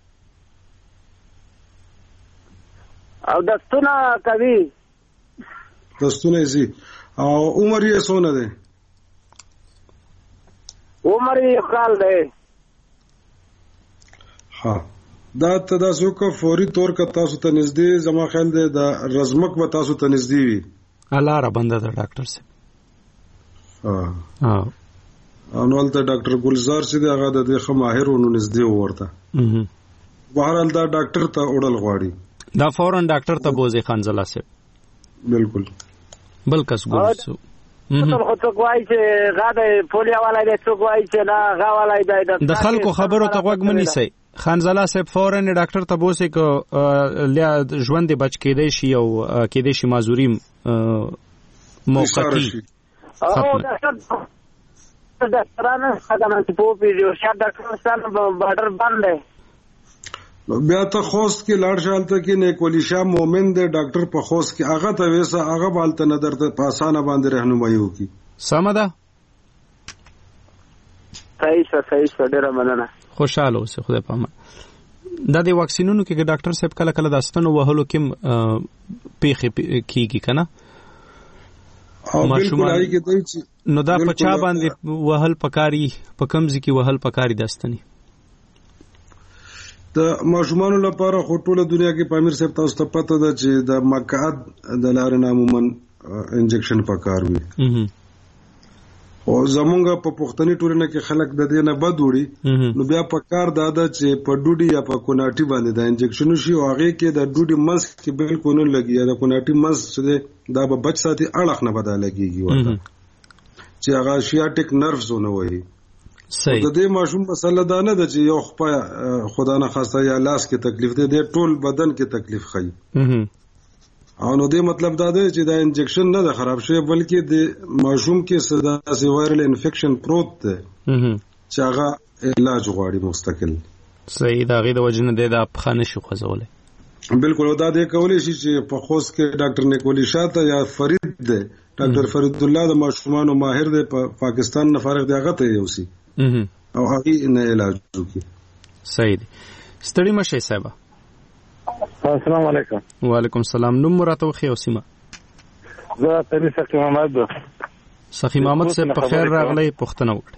او دستونه کوي او عمر یې څونه دی؟ عمر یې کال دی. ها دا تاسو کو فوري طور کا تاسو ته نږدې زما خیال دی د رزمک و تاسو ته نږدې وي. الله را بنده ده ډاکټر صاحب. نو ولته ډاکټر ګلزار چې هغه د دې خماهر ونو نږدې ورته. بهرحال دا ډاکټر ته وړل غواړي. دا فورن ډاکټر ته بوزي خانزله صاحب. بالکل بل کس ګورسو. خو څوک وایي چې غاده پولیو والای دی، څوک وایي چې نه غا والای دی. د خلکو خبرو ته غوږ منیسئ. خانزله صاحب فورن ډاکټر ته بوسي که ژوند بچ کېدی شي او کېدی شي معذوري موقتی. ډاکټرانو څنګه چې په پیډیو شاد ډاکټرانو بارډر باندې بیا ته خوست کې لاړ شالته کې نیکولی شاه مومن دی ډاکټر په خوست کې هغه ته وېسه هغه بالته نظر ته په اسانه باندې رهنمایي وکي. سمه ده. صحیح ډیره مننه. خوشاله اوسه. خدای په امان. دا د واکسینونو کې ډاکټر صاحب کله کله د ستنو وهلو کې پیخي کیږي کنه. ماشومان نو دا په چا باندې وهل پکاري په کمزې کې وهل پکاري داستني د ماشومان لپاره خو ټوله دنیا کې پامیر صاحب تاسو ته پته ده چې د مقعد د لارې عموما انجکشن پکار وي. او زمونږ په پښتني ټولنه کې خلک د دې نه بد وړي نو بیا پکار ده چې په ډوډۍ یا په کوناټي باندې د انجکشن شي او هغه کې د ډوډۍ مس کې بالکل نه لګي یا د کوناټي مس چې دا به بچ ساتي اړخ نه بدل لګيږي ورته چې هغه شیاټیک نرفز ونه وي. صحیح. د دې ماشوم مسله دا نه ده چې یو خدا نه خواسته یا لاس کې تکلیف دی، د ټول بدن کې تکلیف خي. او نو دې مطلب دا دی چې دا انجکشن نه ده خراب شوی بلکې د ماشوم کې سداسي وایرل انفیکشن پروت دی چې هغه علاج غواړي مستقل. صحیح. دا غي د وجنه د خانه شو خوځولې. بالکل. او دا دې کولای شي چې په خوست کې ډاکټر نیکولی شاه یا فرید دی ډاکټر فرید الله د ماشومانو ماهر دی په پاکستان نه فارغ دی هغه ته یوسي او هغه نه علاج وکړي. صحیح دی. ستړي مشه صاحب. السلام علیکم. وعلیکم السلام. نوم راته وخی او سیمه؟ زه تری سخی محمد. سخی محمد صاحب په خیر راغلی. پوښتنه وکړه.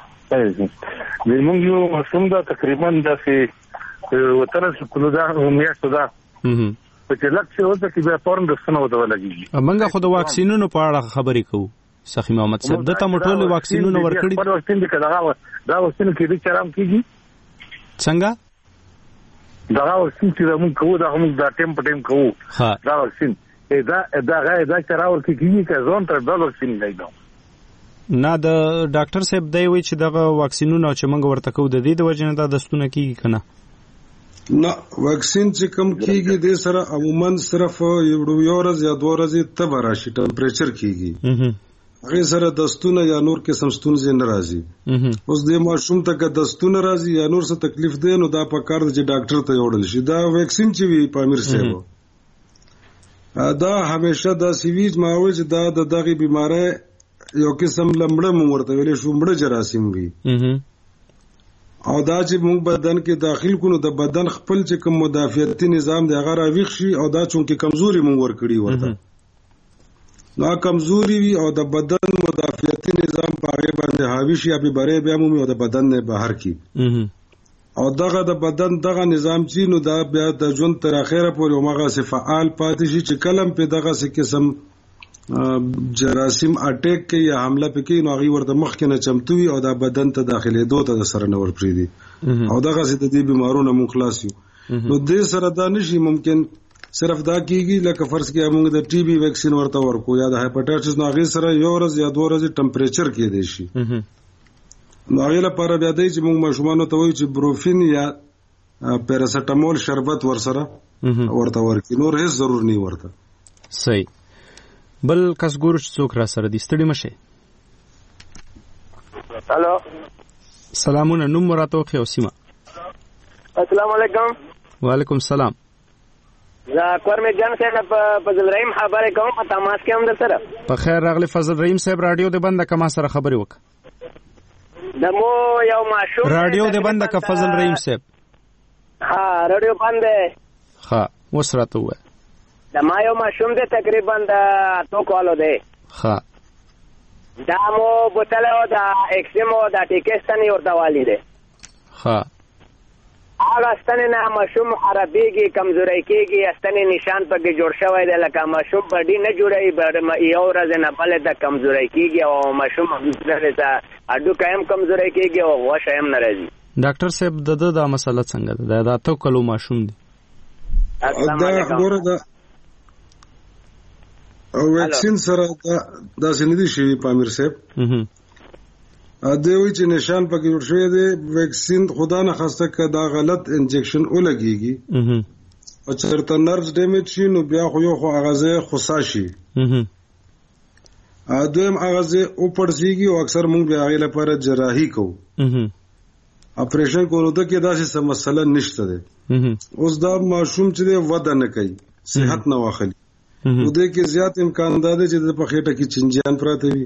موږ یو ماشوم دا تقریبا داسې وتر کلو دا میاشتو دا په چې لکه وځي چې بیا فورم د ستنو ودو لګي. موږ خو د واکسینونو په اړه خبرې کوو. سخی محمد صاحب د تمټول واکسینونو ورکړي. په واکسین کې دا واکسین کې د چرام کیږي څنګه دا واکسین چې موږ کوو دا موږ دا ټیم په ټیم کوو. دا واکسین دا چراور کیږي که ځون تر دا واکسین نه دی. نه د ډاکټر صاحب دی وی چې دغه واکسینونه چې موږ ورته کوو د دې د وجنه دا دستونه کیږي کنه. نه واکسین چې کم کیږي د سره عموما صرف یو ورځ یا 2 ورځې تب راشي ټمپریچر کیږي هغه سره دستونه یا نور کې سمستونځ نه راځي اوس د ماشوم ته که دستونه راځي یا نور څه تکلیف دی نو دا په کار چې ډاکټر ته وړل شي دا واکسین چې وی پامیر صاحب دا همیشه دا سیویج ماوي چې دا دغه بیماری یو قسم لمړه مرته ویلې شو مړه جراثیم وي او دا چې موږ بدن کې داخل کونو د بدن خپل چې کوم مدافعتي نظام دی هغه راويخ شي او دا چونکه کمزوري موږ ور کړی ورته نو کمزوري وي او د بدن مدافعتي نظام په هغه باندې حاوی شي ابي بره بیا موږ د بدن نه بهر کی او دغه د بدن دغه نظام چې نو دا بیا د ژوند تر اخره پورې همغه فعال پاتې شي چې کلم په دغه څه قسم جراثیم اٹیک کوي یا حمله پکې نو هغه ورته مخ کې نه چمتوي او دا بدن ته داخلي دوه ته سره نه ورپری دي او دغه څه د دې بیمارونو مون خلاص یو نو دې سره دا نشي ممکن صرف دا کیږي لکه فرض کې موږ د ټي بي ویکسین ورته ورکو یا د هپاتایټس نو هغه سره یو ورځ یا 2 ورځې ټمپریچر کې دی شي نو هغه لپاره بیا دی چې موږ ماشومان ته وایو چې بروفین یا پیراسټامول شربت ورسره ورته ورکی نور هیڅ ضرور نه ورته صحیح بل کس ګورش څوک را سره دي ستړي مشه الو سلامونه نوم مراتو خو سیمه السلام علیکم وعلیکم السلام زه کور می جان صاحب فضل رحیم خبرې کوم په تماس کې هم در سره په خیر راغلی فضل رحیم صاحب رادیو دې بنده کما سره خبرې وک دمو یو ماشوم رادیو دې بنده ک فضل رحیم صاحب ها رادیو بنده ها وسراته و د ما یو ماشوم دې تقریبا د تو کالو دی ها دا مو بوتلو دا اکسیمو دا ټیکستانی ورته والی دی ها هغه ستنه نه ماشوم عربيږي کمزوري کېږي ستنه نشان پکې جوړ شوی دی لکه ماشوم بډي نه جوړي یو ورځ نه بل د کمزوري کېږي او ماشوم دغه اډو قائم کمزوري کېږي او واشه هم ناراضي ډاکټر صاحب دا مسله څنګه ده دا تو کلو ماشوم دی او ویکسین سره دا سندي شي پامیر صاحب دوی چې نشان پکې جوړ شوی دی ویکسین خدا نه خواسته کدا غلط انجکشن ولګيږي او چرته نرቭ ډیمیج شي نو بیا خو یو خو اغازه خصاشي دویم اغازه او پړسیږي او اکثر موږ بیا غیله پر جراحي کوو اپریشن کوو ته کې داسې سم مسله نشته ده اوس دا ماشوم چې وده نه کوي صحت نه واخلي نو دې کې زیات امکان ده چې د پخېټه کې چنجیان پراته وي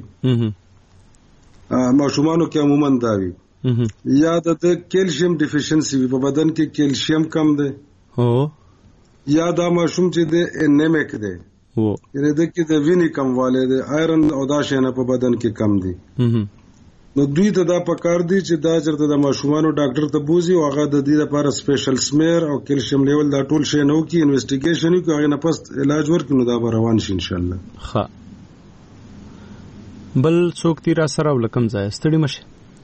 ماشومانو کې عموما دا وي یا د کیلشیم ډیفیشنسي په بدن کې کیلشیم کم ده هو یا دا ماشوم چې د انیمیک ده هو یعنی د کې د ویني کمواله ده آیرن او دا شینه په بدن کې کم دي نو دوی ته دا پکار دي چې دا چرته د ماشومانو ډاکټر ته بوزي او هغه د دې لپاره سپیشل سمیر او کیلشیم لیول دا ټول شی نو کې انویسټیګیشن کوي هغه نه پس علاج ورکړي نو دا روان شي ان شاء الله ها بل څوک تیرا سره ولکم ځای ستړي مشه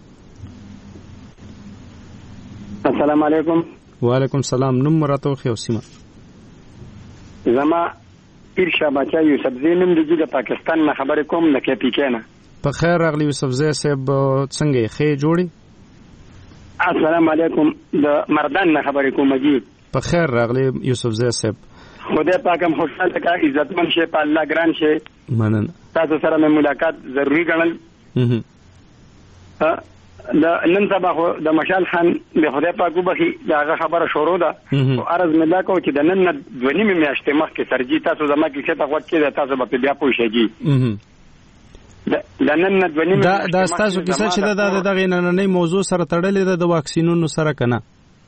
السلام علیکم وعلیکم السلام نوم مراتو خو سیمه زما پیرشا بچا یوسف زینم د پاکستان نه خبرې کوم د کې پی کې نه په خیر راغلی یوسف زی صاحب څنګه خې جوړي السلام علیکم د مردان نه خبرې کوم جی په خیر راغلی یوسف زی صاحب خدای پاک هم خوشاله کا عزتمن شه په الله ګران شه مننه تاسو سره مې ملاقات ضروری ګڼل دا نن سبا خو د مشال خان د خدای پاک وبخي دا خبره شروع ده او عرض مې دا کو چې د نن دونی مې میاشتې مخکې سرجی تاسو زما کې څه تغوت کې تاسو به بیا پوښیږي دا نن دونی مې دا تاسو کیسه چې دغه نننې موضوع سره تړلې ده د واکسینونو سره کنه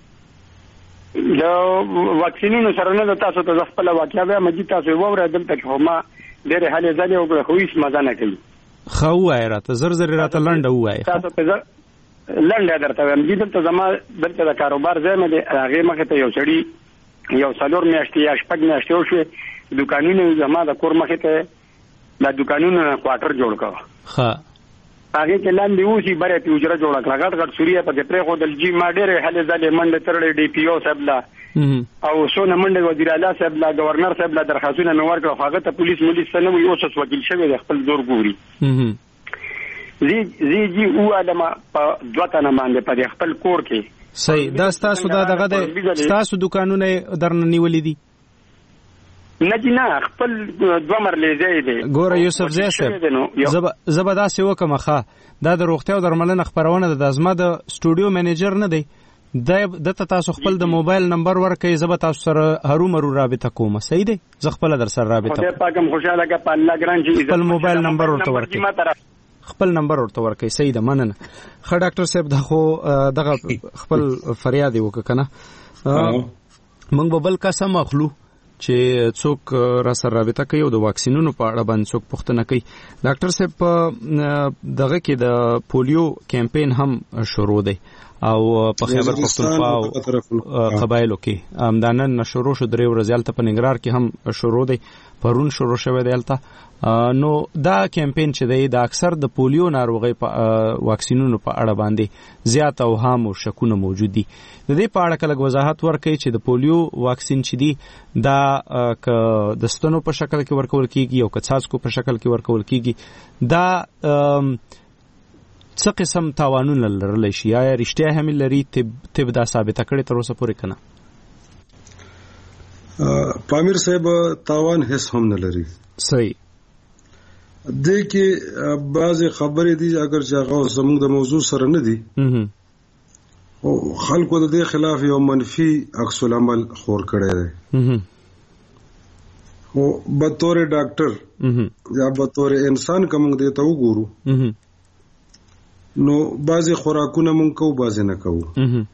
د واکسینونو سره نه تاسو ته خپل واقعیا به مجید تاسو وره دلته خو ما ډېر حالې ځلې وګړه خو هیڅ مزه نه کوي خو وای راته زر راته لنډه وای تاسو ته لنډه درته وایم چې دلته زما دلته د کاروبار ځای مې هغه مخه ته یو چړي یو څلور میاشتې یا شپږ میاشتې وشوې دکانونه زما د کور مخه ته د دکانونو کوارټر جوړ کړ ها هغه کې لاندې وسی بره پیوجره جوړ کړه غټ سوریا په پرې خو د جی ما ډېر حالې ځلې منډه ترړې ډي پی او صاحب لا او سونه منډه وزیر اعلی صاحب لا گورنر صاحب لا درخواستونه مې ورکړه هغه ته پولیس نه وي اوس وکیل شوی د خپل زور ګوري زی او ادمه په دوته نه باندې په خپل کور کې صحیح. دا ستاسو دغه د ستاسو دکانونه درنه نیولې دي؟ نه جی نه، خپل 2 مرلې ځای دی. ګوره یوسف زی صاحب، زه به داسې وکړم ښه، دا د روغتیا او درملنه خپرونه ده، د زما د سټوډیو منیجر نه دی، دته تاسو خپل د موبایل نمبر ورکړئ، زه به تاسو سره هرومرو رابطه کوم. صحیح دی، زه خپل در سره رابطه کوم. خدای پاک هم خوشاله کا په الله ګران چې خپل موبایل نمبر ورته ورکړئ، خپل نمبر ورته ورکړئ. صحیح ده، مننه. ښه ډاکټر صاحب، دا خو دغه خپل فریاد یې وکړه کنه، موږ به بل قسم اخلو چې څوک را سره رابطه کوي او د واکسینونو په اړه باندې څوک پوښتنه کوي. ډاکټر صاحب، دغه کې د پولیو کمپاین هم شروع دی او په خیبر پختونخوا او قبایلو کې امدانن شروع شو، 3 ورځې هلته په ننګرهار کې هم شروع دی، پرون شروع شوی دی هلته. نو دا کمپاین چې دی د اکثر د پولیو ناروغۍ په واکسینونو په اړه باندې زیات اوهام او شکونه موجود دي. د دې په اړه کله وضاحت ورکړئ چې د پولیو واکسین چې دی دا که د ستنو په شکل کې ورکول کیږي او که څاڅکو په شکل کې ورکول کیږي، دا څه قسم تاوانونه لرلی شي؟ آیا رښتیا هم لري؟ طب دا ثابته کړې تر اوسه پورې کنه؟ پامیر صاحب، تاوان هیڅ هم نه لري. صحیح. دې کې بعضې خبرې دي اگر چې هغه زموږ د موضوع سره نه دي، او خلکو د دې خلاف یو منفي عکس العمل خور کړی دی. خو بطور ډاکټر یا بطور انسان که موږ دې ته وګورو، نو بعضې خوراکونه موږ کوو، بعضې نه کوو.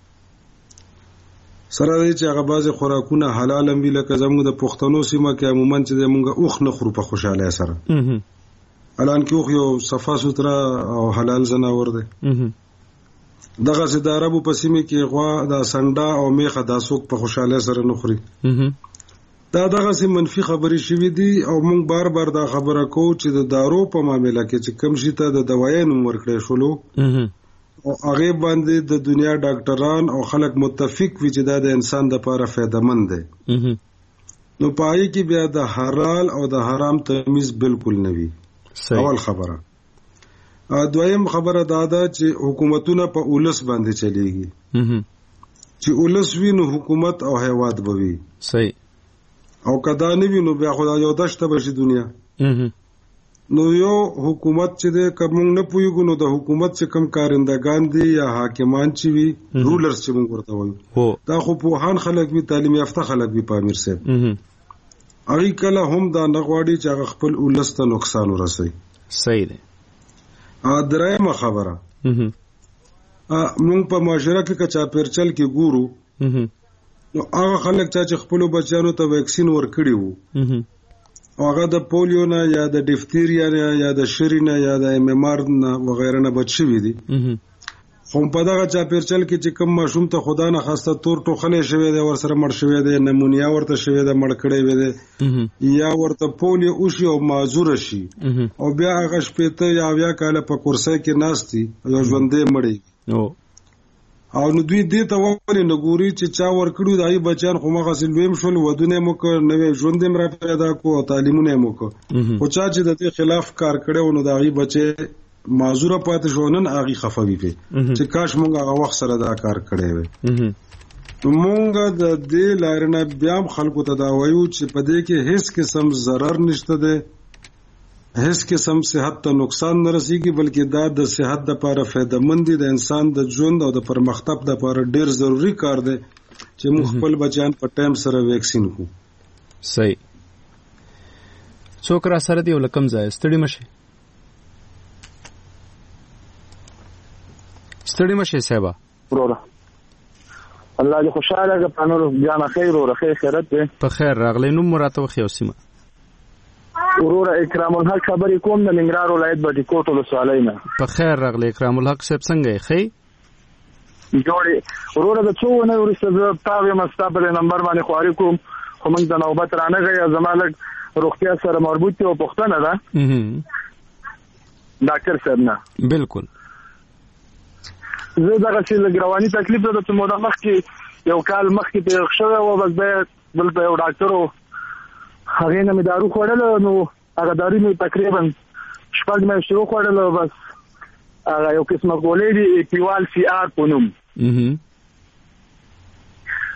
سره دی چې هغه بعضې خوراکونه حلال هم وي، لکه زموږ د پښتنو سیمه کې عموماً چې دی موږ اوښ نه خورو په خوشحالۍ سره، حالانکې اوښ یو صفا سوتره او حلال ځناور دی. دغسې د عربو په سیمه کې غوا، دا سنډا او میخه دا څوک په خوشحالۍ سره نه خوري. دا دغسې منفي خبرې شوي دي او موږ بار بار دا خبره کوو چې د دارو په معامله کې چې کوم شي ته د دوایي نوم ورکړی شولو او هغې باندې د دنیا ډاکټران او خلک متفق وي چې دا د انسان دپاره فایدهمند دی، نو په هغې کې بیا د حلال او د حرام تمیز بالکل نه وي. اول خبره. دویم خبره دا ده چې حکومتونه په اولس باندې چلیږي، چې اولس وي نو حکومت او هیواد به وي. صحیح. او کدا نه وي نو بیا خو یو دشته به شي دنیا. نو یو حکومت چې دی که موږ نه پوهېږو، نو د حکومت چې کوم کارندګان دي یا حاکمان چې وي، رولرز چې موږ ورته وایو، دا خو پوهان خلک وي، تعلیم یافته خلک وي. پامیر صاحب، هغوی کله هم دا نه غواړي چې هغه خپل اولس ته نقصان ورسوي. صحیح دی. درېیمه خبره، موږ په معاشره کې که چاپېرچل کې ګورو، نو هغه خلک چې خپلو بچیانو ته ویکسین ورکړي وو، هغه د پولیو نه یا د ډفتیریا نه یا د شری نه یا د MMR نه وغیره نه بچ شوي دي. خو په دغه چاپېرچل کې چې کوم ماشوم ته خدا نه خواسته تور ټوخلی شوی دی، ورسره مړ شوی دی، نمونیا ورته شوی دی، مړ کړی وی دی، یا ورته پولیو وشي او معذوره شي، او بیا هغه 15 یا 20 کاله په کورسۍ کې ناست دي، یو ژوندی مړی. او نو دوی دې ته ولې نه ګوري چې چا ورکړي د هغې بچیان خو مغسې لویم شول، ودونه یې مو کړ، نوی ژوند یې را پیدا کړو او تعلیمونه یې مو کړ. خو چا چې د دې خلاف کار کړی و، نو د هغې بچی معذوره پاتې شو، نن هغې خفه وي پې چې کاش مونږ هغه وخت سره دا کار کړی وی. نو مونږ د دې لارې نه بیا هم خلکو ته دا وایو چې په دې کې هیڅ قسم ضرر نشته دی، هیڅ قسم صحت ته نقصان نه رسیږي، بلکې دا د صحت دپاره فایدهمند دی، د انسان د ژوند او د پرمختګ دپاره ډېر ضروري کار دی چې موږ خپل بچیان په ټایم سره ویکسین کړو. صحیح. څوک را سره دی او له کوم ځایه؟ ستړي مه شئ، ستړي مه شئ صاحبه. وروره الله دې خوشحاله کړه. په نور جانه خیر وروره، خیرت دی. په خیر راغلی. نوم مو راته وښیه او سیمه؟ وروره اکرام الحق خبرې کوم، د ننګرهار ولایت بټي کوټ ولسوالۍ نه. په خیر راغلی اکرام الحق صاحب، څنګه یې؟ ښه جوړې. وروره د څو ونې وروسته زه تا یم ستا په نمبر باندې خواري کوم، خو موږ د نوبت رانغی، زما لږ روغتیا سره مربوط دی او پوښتنه ده ډاکټر صاحب نه. بالکل. زه دغسې لږ رواني تکلیف ده، چې موده مخکې یو کال مخکې تېر شوی و، بس بیا دلته یو ډاکټر و، هغې نه مې دارو خوړله، نو هغه دارو مې تقریبا 6 میاشتې وخوړله، بس هغه یو قسمه ګولۍ دي ایپیوال CR په نوم،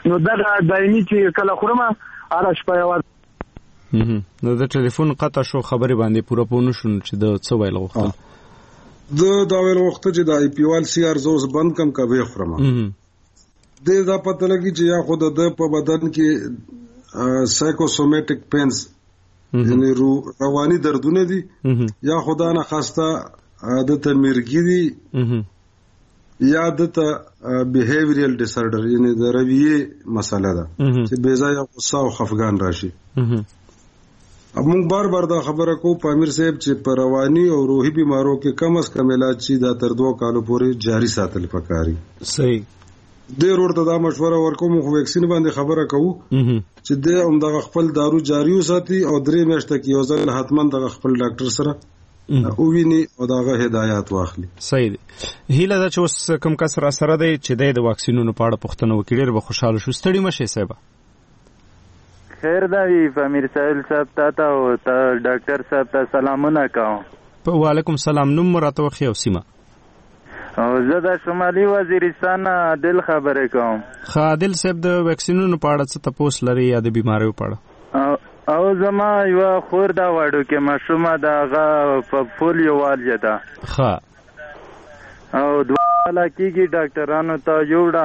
نو دا دایمي چې کله خورم هر شپه یو نو د ټلیفون قطع شو خبرې باندې پوره پونه شو چې د څه ویل غوښتل دا ویل غوښتل چې د آی پی وال سی آر زوز بند کم کوي خورم د دا پته لګي چې یا خود د په بدن کې سایکوسومټیک پینز یعنی رواني دردونه دي یا خدا نه خواسته د تمیرګي دي یا د بیهیویرل ډیسارډر یعنی د رویه مسله ده چې بے ځای غصه او خفګان راشي. موږ بار دا خبره کو پامیر صاحب چې پر رواني او روحي بیمارو کې کم از کم علاج شي دا تر 2 کالو پورې جاری ساتل پکاري. صحیح. ډېر ورته دا مشوره ورکوم خو ویکسین باندې خبره کوو چې د همدغه خپل دارو جاری وساتي او 3 میاشتې کې یو ځل حتما د خپل ډاکټر سره او ویني او دغه هدایت واخلي. صحیح دی. هیله دا چې اوس کوم کس را سره دی چې د واکسینونو په اړه پوښتنه وکړي ډېر به خوشاله شو. ستړي مشه صاحب. خیر دا وی امیر سائل صاحب ته او ډاکټر صاحب ته سلامونه کوم. وعلیکم السلام. نوم راته وخی او سیمه. او زه د شمالي وزیرستان عادل خبرې کوم. عادل صاحب د واکسینونو په اړه څه تاسو لري یا د بیماریو په اړه؟ او زما یو خور دا وړو کې مشومه دا غا په پولیو والیا ده. ها. او دوه کېږي ډاکټرانو ته جوړه.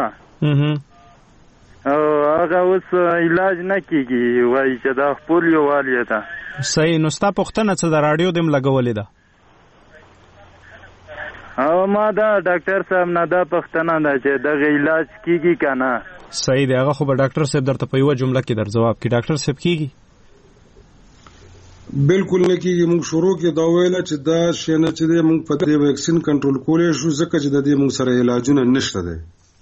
او هغه اوس علاج نه کېږي وایي چې دا پولیو والیا ده. صحیح. نو ستا پوښتنه څه د راډیو دم لګولې ده؟ او ما دا ډاکټر صاحب نه دا پښتنه ده چې دغه علاج کیږي کنه. صحیح دی. هغه خو به ډاکټر صاحب درته په یو جمله کې در جواب کی. ډاکټر صاحب کیږي؟ بالکل نه کیږي. موږ شروع کې دا ویل چې دا شی نه چې موږ په دې ویکسین کنټرول کولای شو ځکه چې د دې موږ سره علاجونه نشته دي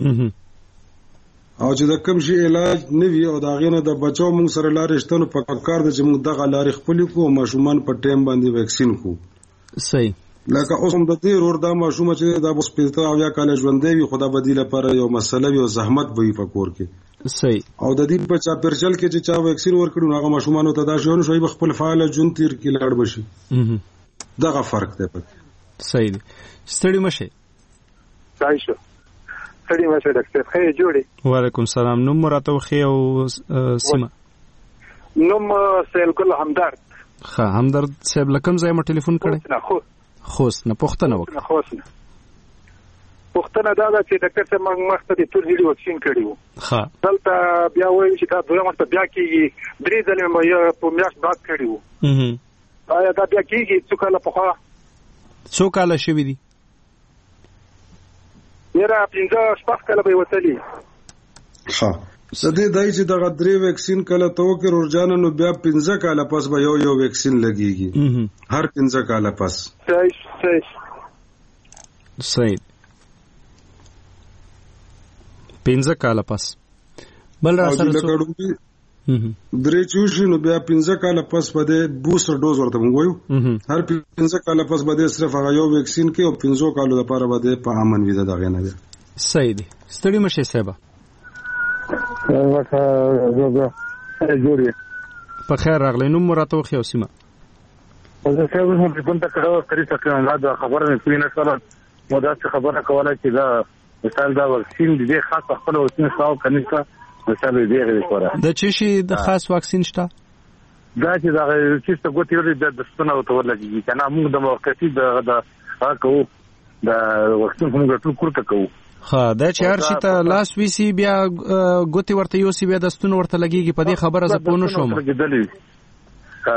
او چې د کوم شي علاج نه وي او دا غینه د بچو موږ سره لارې شتنو په کار د چې موږ دغه لارې خپل کو ماشومان په ټیم باندې ویکسین کو. صحیح. لکه اوس هم د دې ور دا ماشوم چې دا بس پېته او یا کال ژوندې وي خدا بدیل لپاره یو مسله وي او زحمت به په کور کې. صحیح. او د دې په چا پرچل کې چې چا ویکسین ورکړو هغه ماشومان ته دا شونه شوی خپل فعال جون تیر کې لاړ بشي. دغه فرق دی پکې. صحیح دی. ستړي مشه. صحیح شو. ستړي مشه ډاکټر خیر جوړي. وعلیکم السلام. نوم راته وخی او سیمه. نوم سیل کول همدرد. ها همدرد صاحب لکم ځای ما ټلیفون کړی؟ خوست نه پوښتنه وکړه. خوست نه پوښتنه دا ده چې ډاکټر صاحب موږ مخته د تورزیډي واکسین کړی وو. ها دلته بیا وایي چې دا دوه مرته بیا کېږي 3 ځلې مې په میاشت بعد کړی وو. آیا دا بیا کېږي څو کاله پخوا؟ څو کاله شوي دي؟ یاره 15 کاله به وتلی. ها سدې دای چې دغه 3 ویکسین کله تو کې ورجانه نو بیا 15 کاله پس به یو ویکسین لګيږي. هر 15 کاله پس. صحیح. 15 کاله پس. بل را سره درې چوشي نو بیا 15 کاله پس بده بوستر ډوز ورته موږ وایو. هر 15 کاله پس بده صرف هغه یو ویکسین کې او 15 کالو لپاره بده په امن وي دغه نه دی. صحیح دی. ستړي مشه صاحب. په خیر راغلی. نوم راته وخی او سیمه. زه څه هم په پونته کړو ترې څه دا خبره نه پینې سره مو دا خبره کوله چې دا مثال دا واکسین دې خاص خپل واکسین ساو کنيسه مثال دې غوړه د چی شي د خاص واکسین شته دا چې دا چې څه ګوتې لري د ستنه او تولګي کنه موږ د موقتی د هغه د واکسین موږ ټول کوته کوو. ها دا چې هر شي ته لاس ویسی بیا ګوتې ورته یو سی بیا د ستون ورته لګيږي په دې خبره زه پونه شوم. ها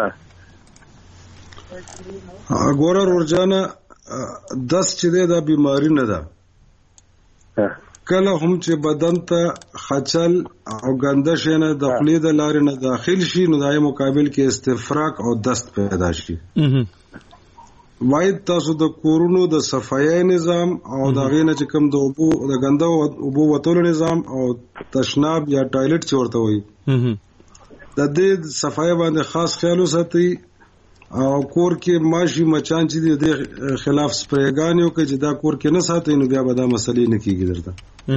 ګوره ورجانه 10 چې دا بیماری نه ده. کله هم چې بدن ته خچل او ګنده شینه د خلی د لارې نه داخل شي نو دای مقابل کې استفراغ او دست پیدا شي. وايد تاسو د کورونو د صفایي نظام او د غینه چې کوم د اوبو د ګنده اوبو وتلو نظام او تشناب یا ټایلټ چې ورته وي د دې صفایي باندې خاص خیال وساتئ او کور کې ماشي مچان چې د خلاف سپریګانیو کې چې دا کور کې نه ساتي نو بیا به دا مسلې نه کیږي درته.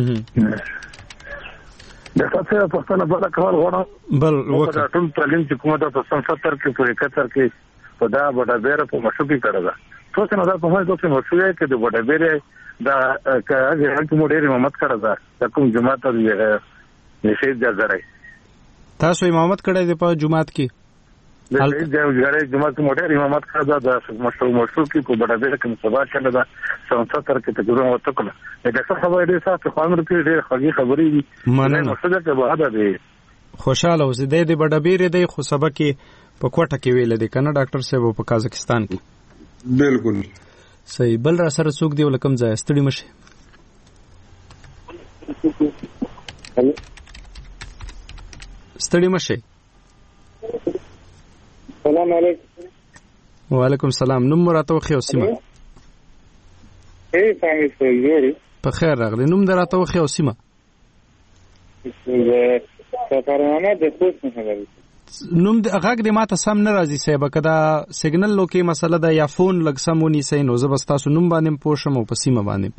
د تاسو په پښتنه بل کار غواړم بل وکړه ټول تعلیم چې کومه د 70 کې په 71 کې په دا بڑا بیره په مشوبي کړه دا څه نه دا په هغه څه مشوبي کې د بڑا بیره دا هغه چې موږ ډېر محمد کړه دا کوم جماعت دی شهید جزره تاسو امامت کړی دی په جمعات کې د شهید جزره جمعات کې موټر امامت کړی دا مشهور کې په بڑا ډېر کې سبا چله دا 77 کې تقریبا وته کړه د ډاکټر خبرې دې ساتي خو امر کې ډېر خوږی خبرې دي مننه مقصد ته بعد دی خوشاله اوسې د بڑا بیر دی خو سبا کې په کوټه کې ویل دي کنه ډاکټر صاحب په قازقستان کې بالکل صحیح بل را سره څوک دی ولکم ځای ستړي مشه ستړي مشه السلام علیکم وعلیکم السلام نوم راته وخی او سیمه څنګه سړی په خیر راغلی نوم دراته وخی او سیمه سفرنامه د خوست نه نوم د غږ د ماته سم نه راځي صاحب کدا سیګنل لوکي مسله ده یا فون لګ سمونی سي نو زبستاسو نوم باندې پوښم او په سیمه باندې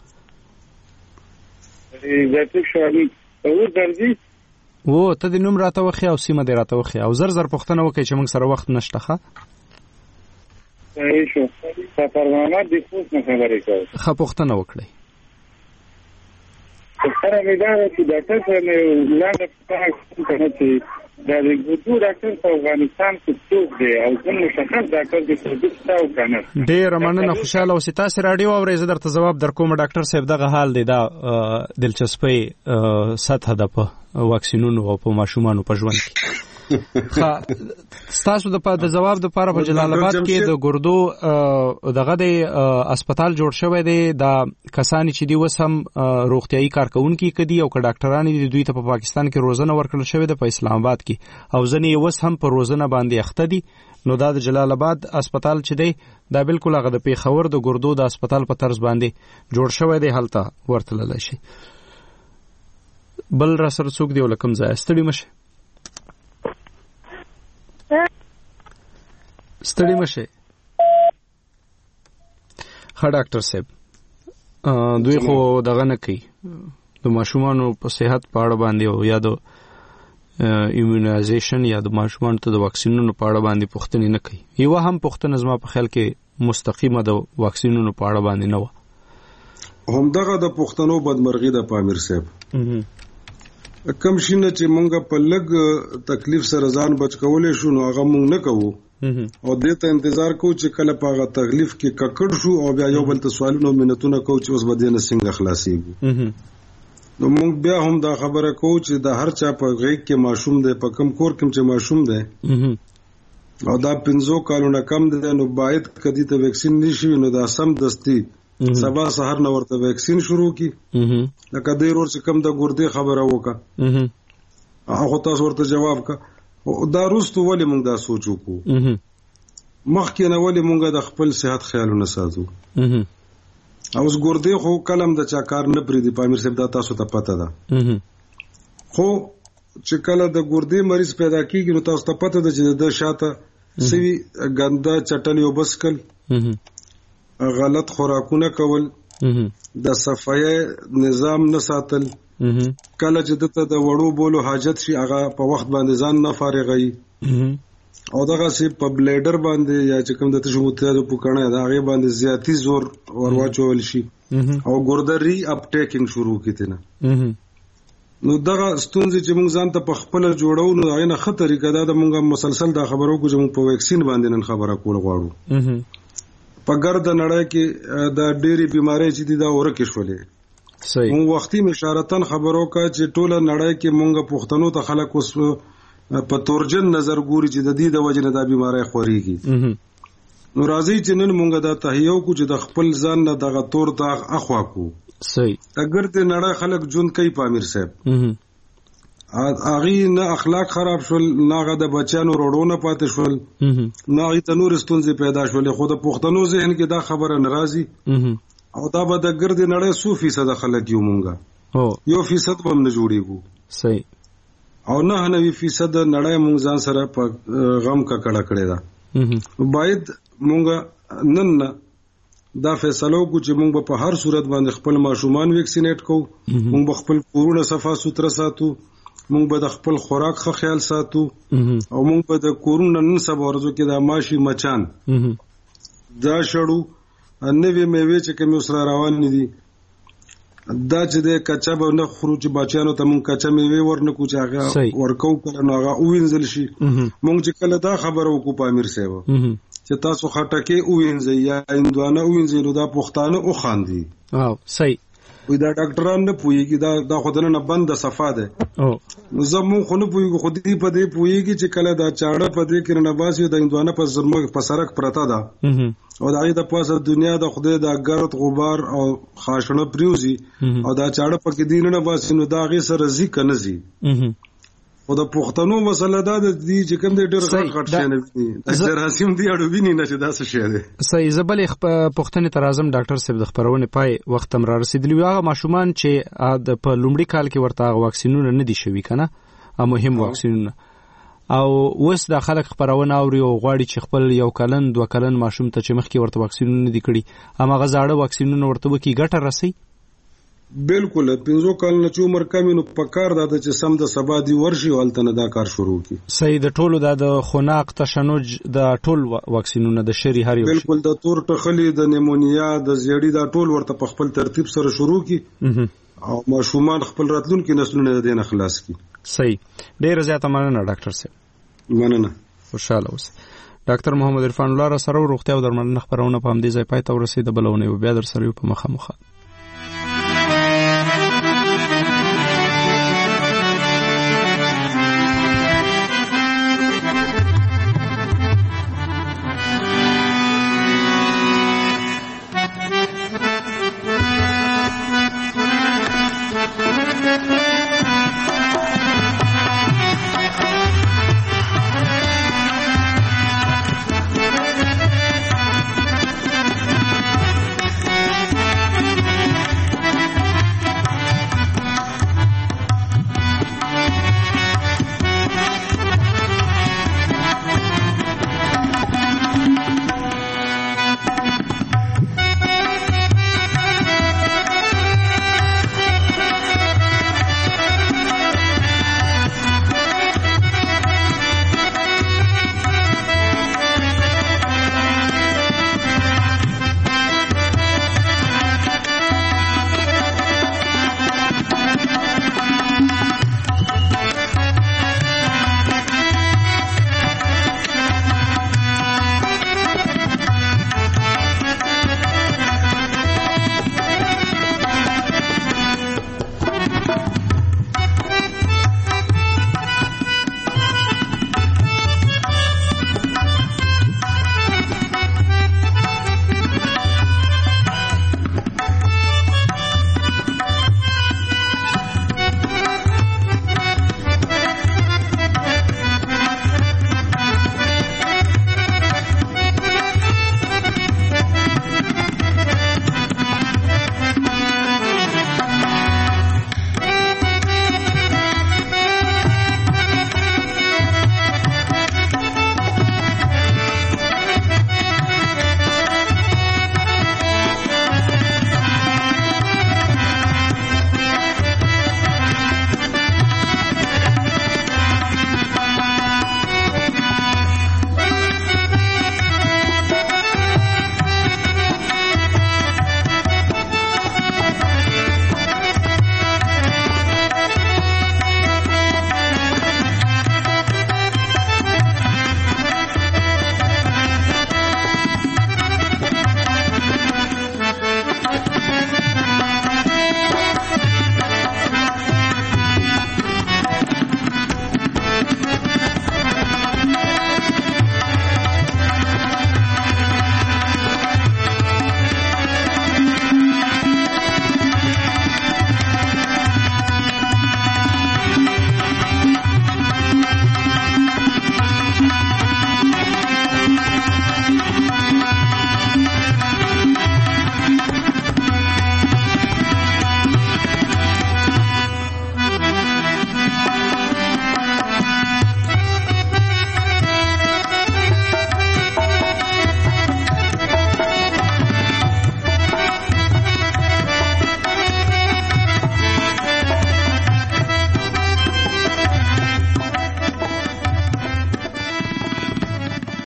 زه شوالي او درځي و ته د نوم راته وخی او سیمه دی راته وخی او زر پښتنه وکي چې موږ سره وخت نشته ښه صحیح شو سفرنامه د خوست نه خبرې کوي ښه پښتنه وکړي سره مې دا چې ډاکټر صاحب نه لاندې کنه چې دا د ګوتو ډاکټر په افغانستان کې څوک دی او کوم مشخص ډاکټر دی چې تاسو کنه ډیر مننه خوشاله اوسئ تاسو رادیو اورئ زه درته جواب درکوم ډاکټر صاحب دغه حال دی دا دلچسپي سطح ده په واکسینونو او په ماشومانو په ژوند کې تاسو د جواب د لپاره په جلال آباد کې د ګردو دغه د هسپتال جوړ شوی دی دا کسانی چې دی وسم روغتيایي کارکونکو کدي او ډاکټرانو دي دوی ته په پاکستان کې روزنه ورکړل شوی دی په اسلام آباد کې او ځنې وس هم په روزنه باندې اخته دي نو دا د جلال آباد هسپتال چې دی دا بالکل هغه د پیښور د ګردو د هسپتال په طرز باندې جوړ شوی دی هلته ورتلل شي بل را سره څوک دی ولکم ځای ستړي مشه ستړي مشه ها ډاکټر صاحب دوی خو دغه نه کوي د ماشومانو په صحت په اړه باندې او یا د ایمونایزیشن یا د ماشومانو ته د واکسینونو په اړه باندې پوښتنه نه کوي یو هم پوښتنه زما په خیال کې مستقیمه د واکسینونو په اړه باندې نه و هم دغه د پښتنو بدمرغي د پامیر صاحب کم شینه چې مونږه په لګ تکلیف سره ځان بچ کولې شو نو هغه مونږ نه کوو او دې ته انتظار کوو چې کله په هغه تکلیف کې ککړ شو او بیا یو بل ته سوالونه منتونه کوو چې اوس به دې نه څنګه خلاصيږي نو مونږ بیا هم دا خبره کوو چې د هر چا په غیږ کې ماشوم دی په کم کور کې چې ماشوم دی او دا 15 کالونه کم دی نو باید کدی ته ویکسین نشي نو دا سم دستي سبا سحر نو ورته ویکسین شروع کی لکه ډیر ور چې کم د ګردې خبره وکا هغه تاسو ورته جواب کا دا روستو ولې موږ دا سوچو کو مخکې نه ولې موږ د خپل صحت خیالونه ساتو او اوس ګردې خو کلم د چا کار نه پریدي پامیر صاحب دا تاسو ته پته ده خو چې کله د ګردې مریض پیدا کیږي نو تاسو ته پته ده چې د شاته سوي ګنده چټنی وبسکل غلط خوراکونه کول د صفایي نظام نه ساتل کله چې دته د وړو بولو حاجت شي هغه په وخت باندې ځان نه فارغوي او دغه سي په بلیډر باندې یا چې کوم د تشموته د پوکانه دا هغه باندې زیاتی زور ورواچول شي او ګردري اپټیکینګ شروع کیته نه نو دغه ستونزې چې موږ ځان ته په خپل جوړو نو هغه نه خطرې کده د موږ مسلسل دا خبرو کو چې موږ په ویکسین باندې نن خبره کول غواړو په ګرد نړۍ کې د ډېری بيمارۍ چې دي دا ورکه شولې صحیح مو وختي مشارتن خبرو کا چې ټوله نړۍ کې مونږ پښتنو ته خلک اوس په تورجن نظر ګوري چې د دې د وجه نه دا بيمارۍ خوريږي نو راځي چې نن مونږ دا تهیو کو چې د خپل ځان نه دغه تور داغ اخوا کو صحیح اگر ته نړۍ خلک جون کوي پامیر صاحب اغي نه اخلاق خراب شول ناغه د بچانو روړونه پاتې شول ناغي تنور ستونزې پیدا شولې خو د پښتنو ذهن کې دا خبره ناراضي او دا به د ګرد نړۍ 100% خلک یو مونږه یو فیصد هم نه جوړیږو صحیح او 99% نړۍ مونږ ځان سره په غم کا کړه کړی دا باید مونږ نن دا فیصلو کو چې مونږ په هر صورت باندې خپل ماشومان ویکسینیټ کوو مونږ خپل کورونه صفا سوتره ساتو مونږ به د خپل خوراک ښه خیال ساتو او مونږ به د کورونه نن سبا ورځو کې د ماشي مچان دا شړو نوې میوه چې کوم سره روان دي دا چې د کچا به نه خورو چې بچیانو ته مونږ کچا میوه ورنکو چې هغه ورکو کله نو هغه وینځل شي. مونږ چې کله دا خبره وکړو په امیر صاحب چې تاسو خټکه وینځي یا اندوانه وینځي نو دا پښتانه او خاندي. صحیح وي دا ډاکټران نه پويږي دا خدانه نه بند صفه ده نو زمون خو نه پويږي خو دې په دې پويږي چې کله دا چاړه په دې کې نه باسي د اندوانه په زمګ په سرک پرتا ده او دا د پاسه دنیا د خدای د ګرد غبار او خاشنه پریوزي او دا چاړه په کې دین نه باسي نو دا غي سره زی کنه زی او د پښتنو مسله دا د دې چې کوم د ډېر غټ شي نه د جراثیم دی اړو ویني نه چې دا څه شي دی. صحیح زبل پښتنې تر اعظم ډاکټر صاحب د خبرونه پای وخت هم را رسیدلی هغه ماشومان چې د په لومړي کال کې ورته واکسینونه نه دي شوي کنه مهم واکسینونه او وس د خلک خبرونه اوري او غواړي چې خپل یو کلن دوه کلن ماشوم ته چې مخکې ورته واکسینونه نه دي کړي هغه غزاړه واکسینونه ورته وکي ګټه رسي. بالکل 15 کال نه چې عمر کم نو پکار دا چې سم د سبا دی ورشي ولته نه دا کار شروع کی. صحیح د ټولو د خناق تشنج د ټول واکسینونه د شری هر یو بالکل د تور ټخلی د نیمونیا د زیړی دا ټول ورته په خپل ترتیب سره شروع کی او ماشومان خپل راتلونکي نسلونه د دې خلاص کی. صحیح ډیر زیاته مننه ډاکټر صاحب. مننه خوشاله اوسئ. ډاکټر محمد عرفان الله را سره روغتیا او درملنه خبرونه په همدې ځای پای ته ورسېده بلونه بیا در سره په مخه